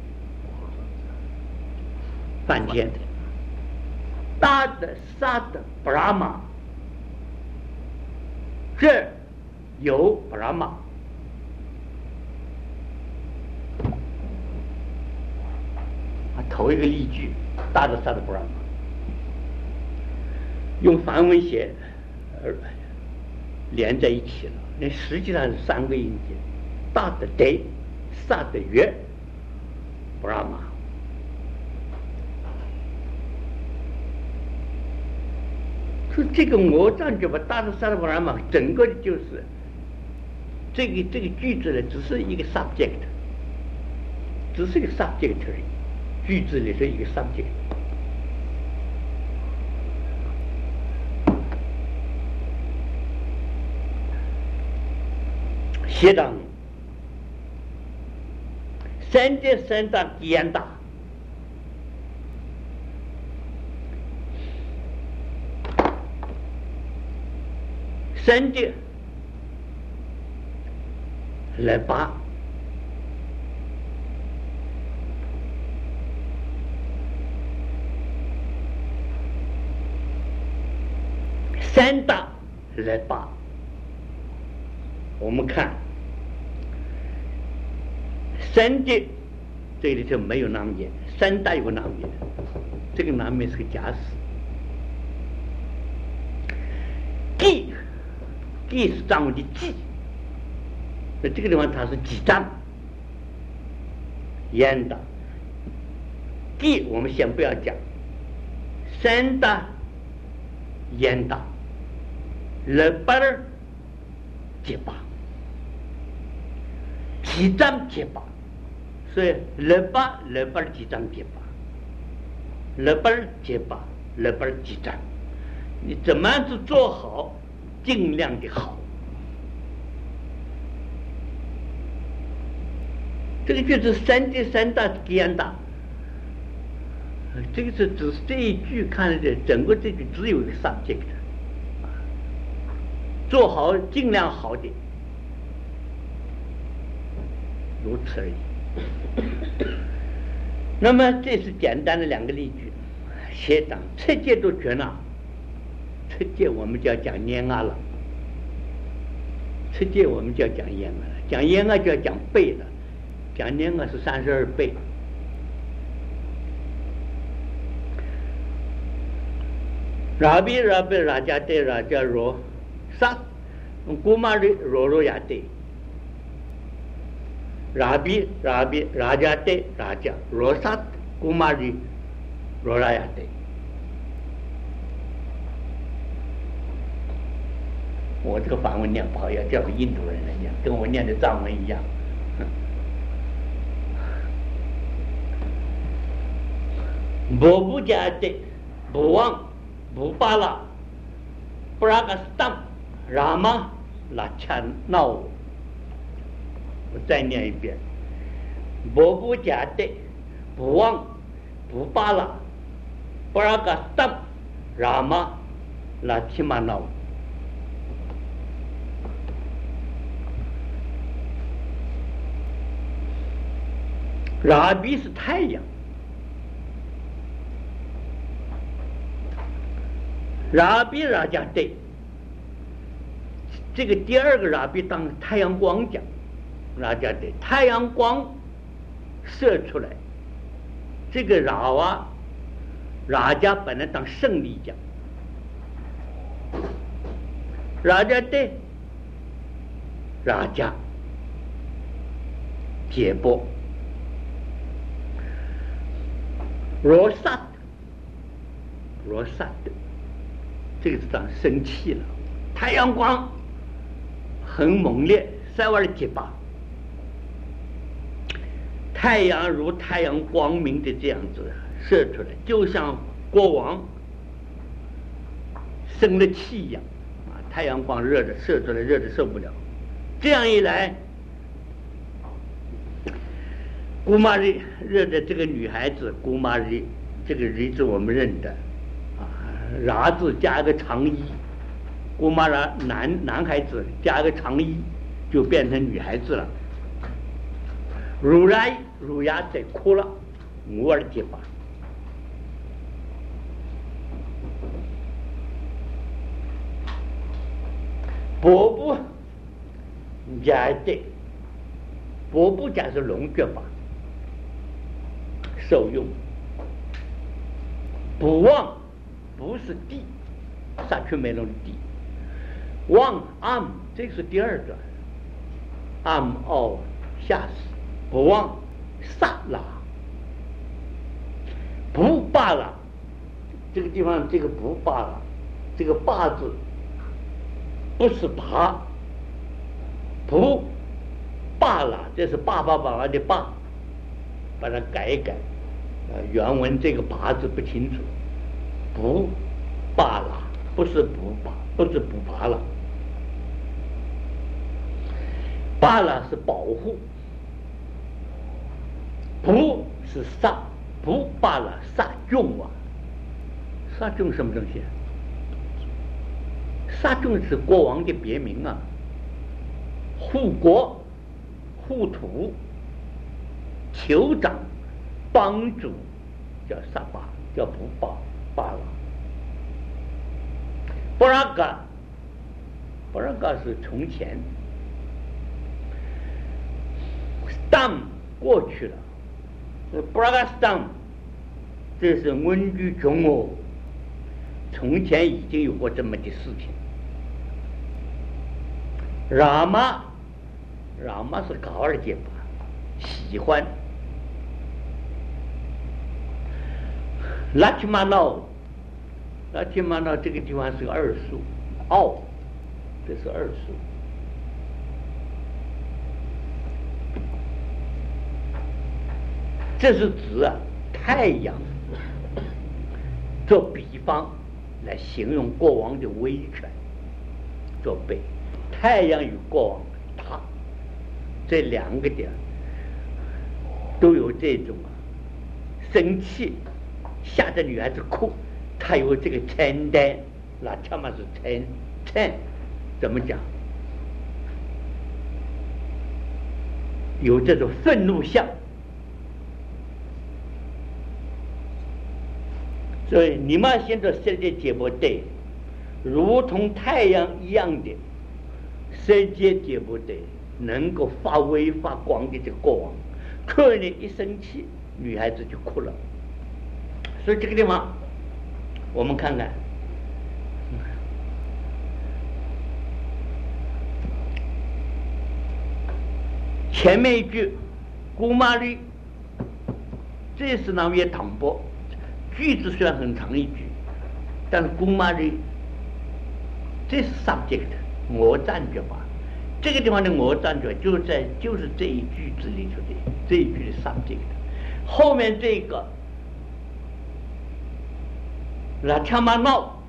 梵天，大的萨的布拉玛，这有布拉玛。头一个例句，大的萨的布拉玛，用梵文写，连在一起了。那实际上是三个音节，大的得，萨的约，布拉玛。说这个我这样就把大的萨的布拉玛整个的就是这个句子呢，只是一个 subject， 只是一个 subject 而已。句子里是一个 subject， 写当三界三大严大，三界来把。三大来把，我们看三界这里头没有南面，三大有个南面，这个南面是个假死。记是藏文的记，那这个地方它是记占严的。记我们先不要讲，三大严大。勒巴尔结巴，几张结巴，所以勒巴尔几张结巴，勒巴尔结巴，勒巴尔几张，你怎么样子做好，尽量的好。这个就是三界三大严大，这个是只是这一句看的，整个这句只有一个subject。做好尽量好的，如此而已。那么这是简单的两个例句。写当出界都全了，出界我们就要讲念啊了，出界我们就要讲念啊了，讲念啊就要讲倍了，讲念啊是32倍。拉比拉加对拉加罗。萨古玛的罗亚的，拉比拉加的拉加罗萨古玛的罗拉亚的。我这个梵文念不好，要叫个印度人来念，跟我念的藏文一样。波布加的布旺布巴拉布拉嘎斯当。拉玛拉恰闹，我再念一遍：波布加的布旺布巴拉布拉嘎当拉玛拉提玛闹。拉比是太阳，拉比拉加的。 这个第二个拉比当太阳光讲，大家对太阳光射出来，这个拉家本来当胜利讲，拉家对拉家解剖罗萨的，这个是当生气了，太阳光很猛烈，塞瓦尔结巴，太阳如太阳光明的这样子射出来，就像国王生了气一样啊！太阳光热的射出来，热的受不了。这样一来，姑妈日热的这个女孩子，姑妈日这个日字我们认得啊，然字加个长衣，姑妈然男孩子加个长衣就变成女孩子了。乳牙在哭了，我儿结巴。伯父家的，伯父家是龙脚吧，受用。不忘不是地，萨屈梅隆的地。忘 am 这个是第二段 ，am 下死。不忘萨拉，不罢了。这个地方这个不罢了，这个罢字不是拔，不罢了，这是爸爸的罢，把它改一改。原文这个拔字不清楚，不罢了，不是不罢，不是不拔了，罢了是保护。不是杀，不罢了杀众啊！杀众什么东西？杀众是国王的别名啊，护国、护土、酋长、帮主，叫杀罢，叫不罢了。布拉嘎是从前，当过去了。布拉格斯当，这是温居中哦。从前已经有过这么的事情。拉玛是高尔杰吧，喜欢。拉提玛闹这个地方是个二数，这是二数。这是指太阳做比方来形容国王的威权，做背太阳与国王他这两个点都有这种生气，吓得女孩子哭，他有这个承担，那他妈是承怎么讲？有这种愤怒相。所以你们现在世界解剖对，如同太阳一样的世界解剖对，能够发威发光的这个国王，突然一生气，女孩子就哭了。所以这个地方我们看看，前面一句姑妈律，这是那么也唐伯。句子虽然很长一句，但是姑妈律这是 subject， 我占据吧。这个地方的我占据就是这一句子里头的这一句的 subject， 后面这个拉恰玛闹，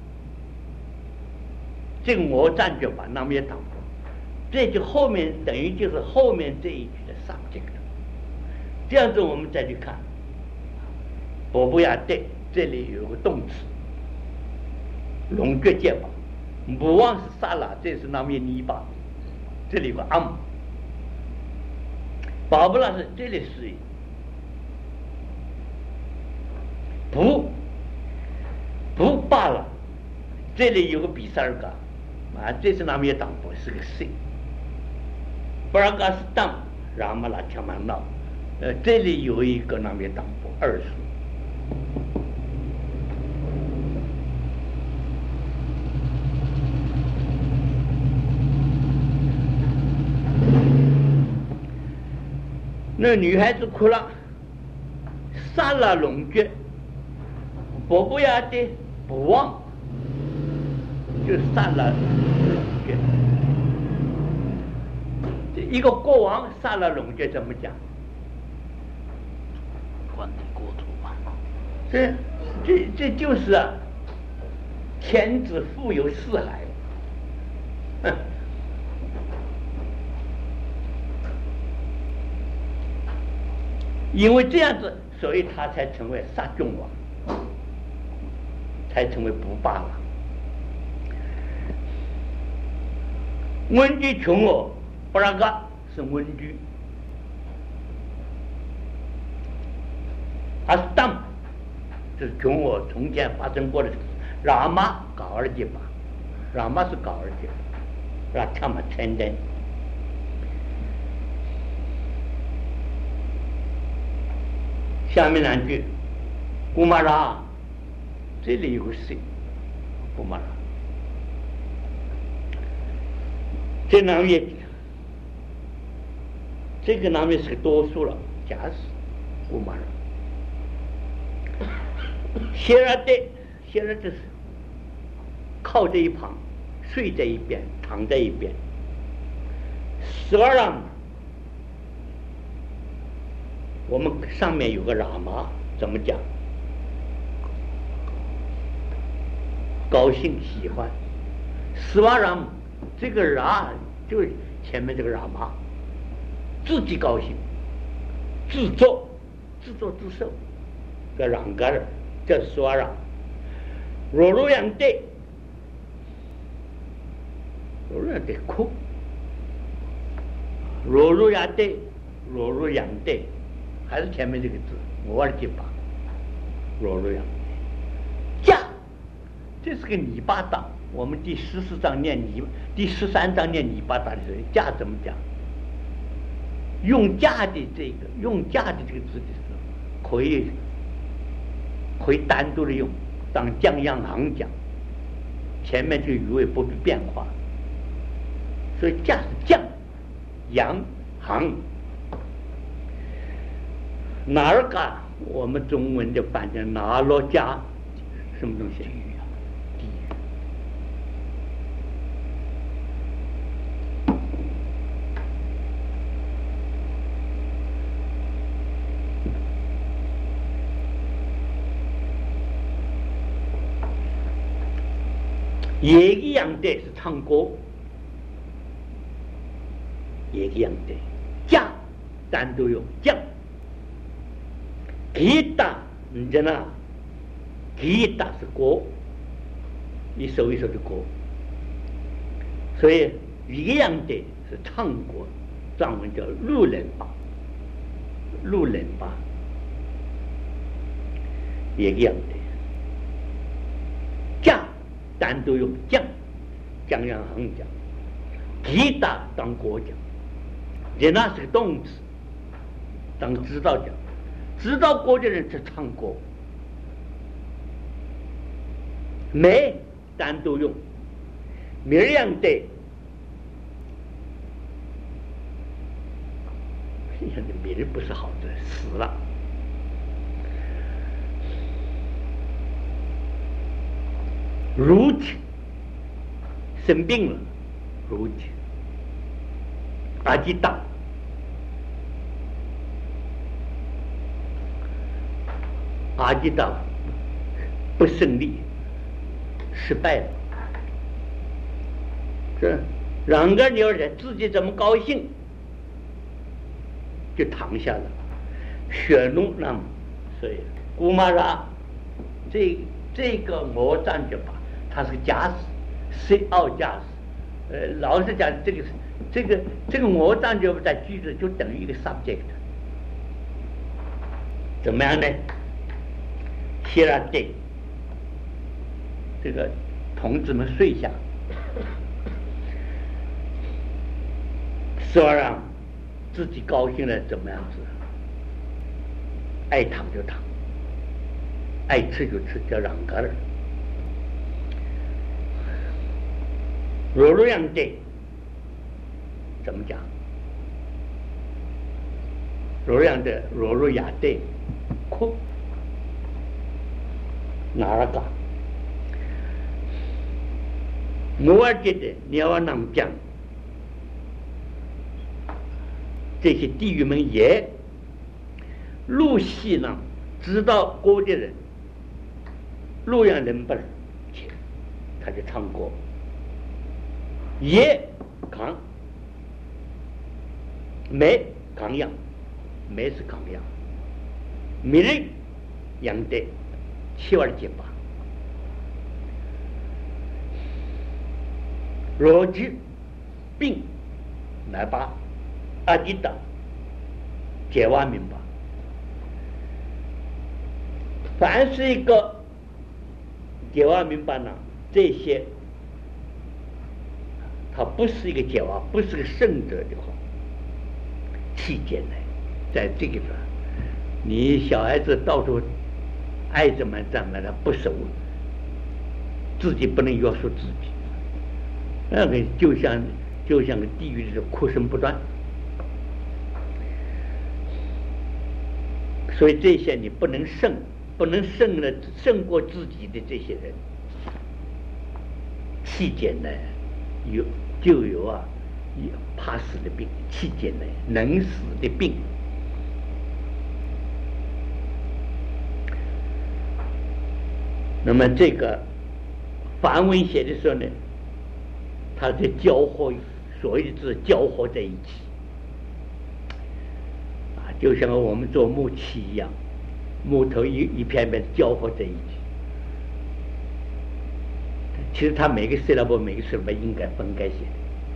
这个我占据吧，那么也唐伯，这就后面等于就是后面这一句的 subject。这样子我们再去看。伯不亚对，这里有个动词，龙脚结巴，不忘是沙拉，这是那面泥巴，这里有个 am， 保不拉是这里是不罢了，这里有个比萨尔嘎， 这是那么一当铺是个谁？不然个是当让么拉听嘛闹，这里有一个那么一当铺二叔。那女孩子哭了，杀了龙角，伯伯呀的不忘，就杀了龙角。这一个国王杀了龙角怎么讲？ 管理国土吧。 这就是啊，天子富有四海。因为这样子，所以他才成为杀君王，才成为不霸王。文居穷哦，不然个是文居，而是当，这是穷哦从前发生过的事。喇嘛搞二级吧，喇嘛是搞二级，让他们承担。下面两句，古玛拉，这里有个谁？古玛拉，这南面，这个南面是个多数了，假使古玛拉，写了的是靠这一旁，睡在一边，躺在一边，12让。我们上面有个喇嘛，怎么讲？高兴喜欢。斯瓦让这个喇就是前面这个喇嘛，自己高兴，自作自受，这让个人叫斯瓦让。若样对，若样对哭，若样对，若样对。还是前面这个字，我的记法，若样架，这是个泥巴党。我们第14章念泥，第13章念泥巴党的时候，架怎么讲？用架的这个字的时候，可以单独的用，当将样行讲，前面这个语位不必变化，所以架是将，阳行。哪儿个我们中文就翻成哪罗家什么东西？地狱。也一样的是唱歌，也一样的将单独用将。吉他，你知道？吉他是歌，一首一首的歌，所以一样的是唱歌，藏文叫路人吧，路人吧，也一样的。将单独用将样行讲，吉他当歌讲，人那是个动词，当指导讲。知道歌的人是唱歌，没单独用，明样的，明日不是好的，死了。如此生病了，如此阿基达。阿基达不胜利，失败了。这两个女儿自己怎么高兴，就躺下了，血怒那么，所以古玛拉这个我站着吧，它是个假使，是奥假使。老实讲，这个我站着在句子就等于一个 subject， 怎么样呢？写了对，这个同志们睡下， 说让自己高兴了怎么样子？爱躺就躺，爱吃就吃，叫让个儿。若样的怎么讲？若样的若亚的哭哪儿个？我觉得你要能讲这些地狱们也陆戏呢，知道歌的人，洛阳人本去，他就唱歌，也扛，没扛样，没是扛样，没人养的7월节吧。逻辑病来吧，阿迪达解完明白。凡是一个解完明白呢，这些他不是一个解完，不是个圣者的话，气节呢，在这个地方，你小孩子到处爱怎么怎么的不守，自己不能约束自己。那个就像个地狱里的哭声不断，所以这些你不能胜过自己的这些人，气节呢有怕死的病，气节呢能死的病。那么这个梵文写的时候呢，它是交合，所谓的是交合在一起啊，就像我们做木器一样，木头一片片交合在一起。其实它每个 syllable 应该分开写的。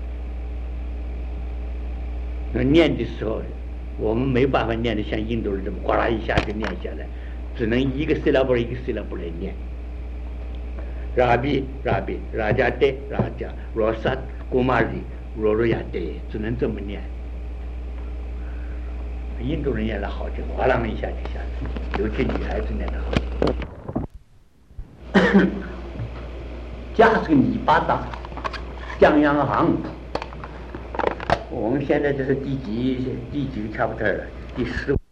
那念的时候，我们没办法念得像印度人这么呱啦一下就念下来，只能一个 syllable 来念。Rabi Raja de Raja Rosat Kumari Roroya de， 只能这么念。印度人念得好，就哗啦一下就下来，尤其女孩子念得好。家是个泥巴当，江洋行。我们现在这是第几个 chapter 了？第15。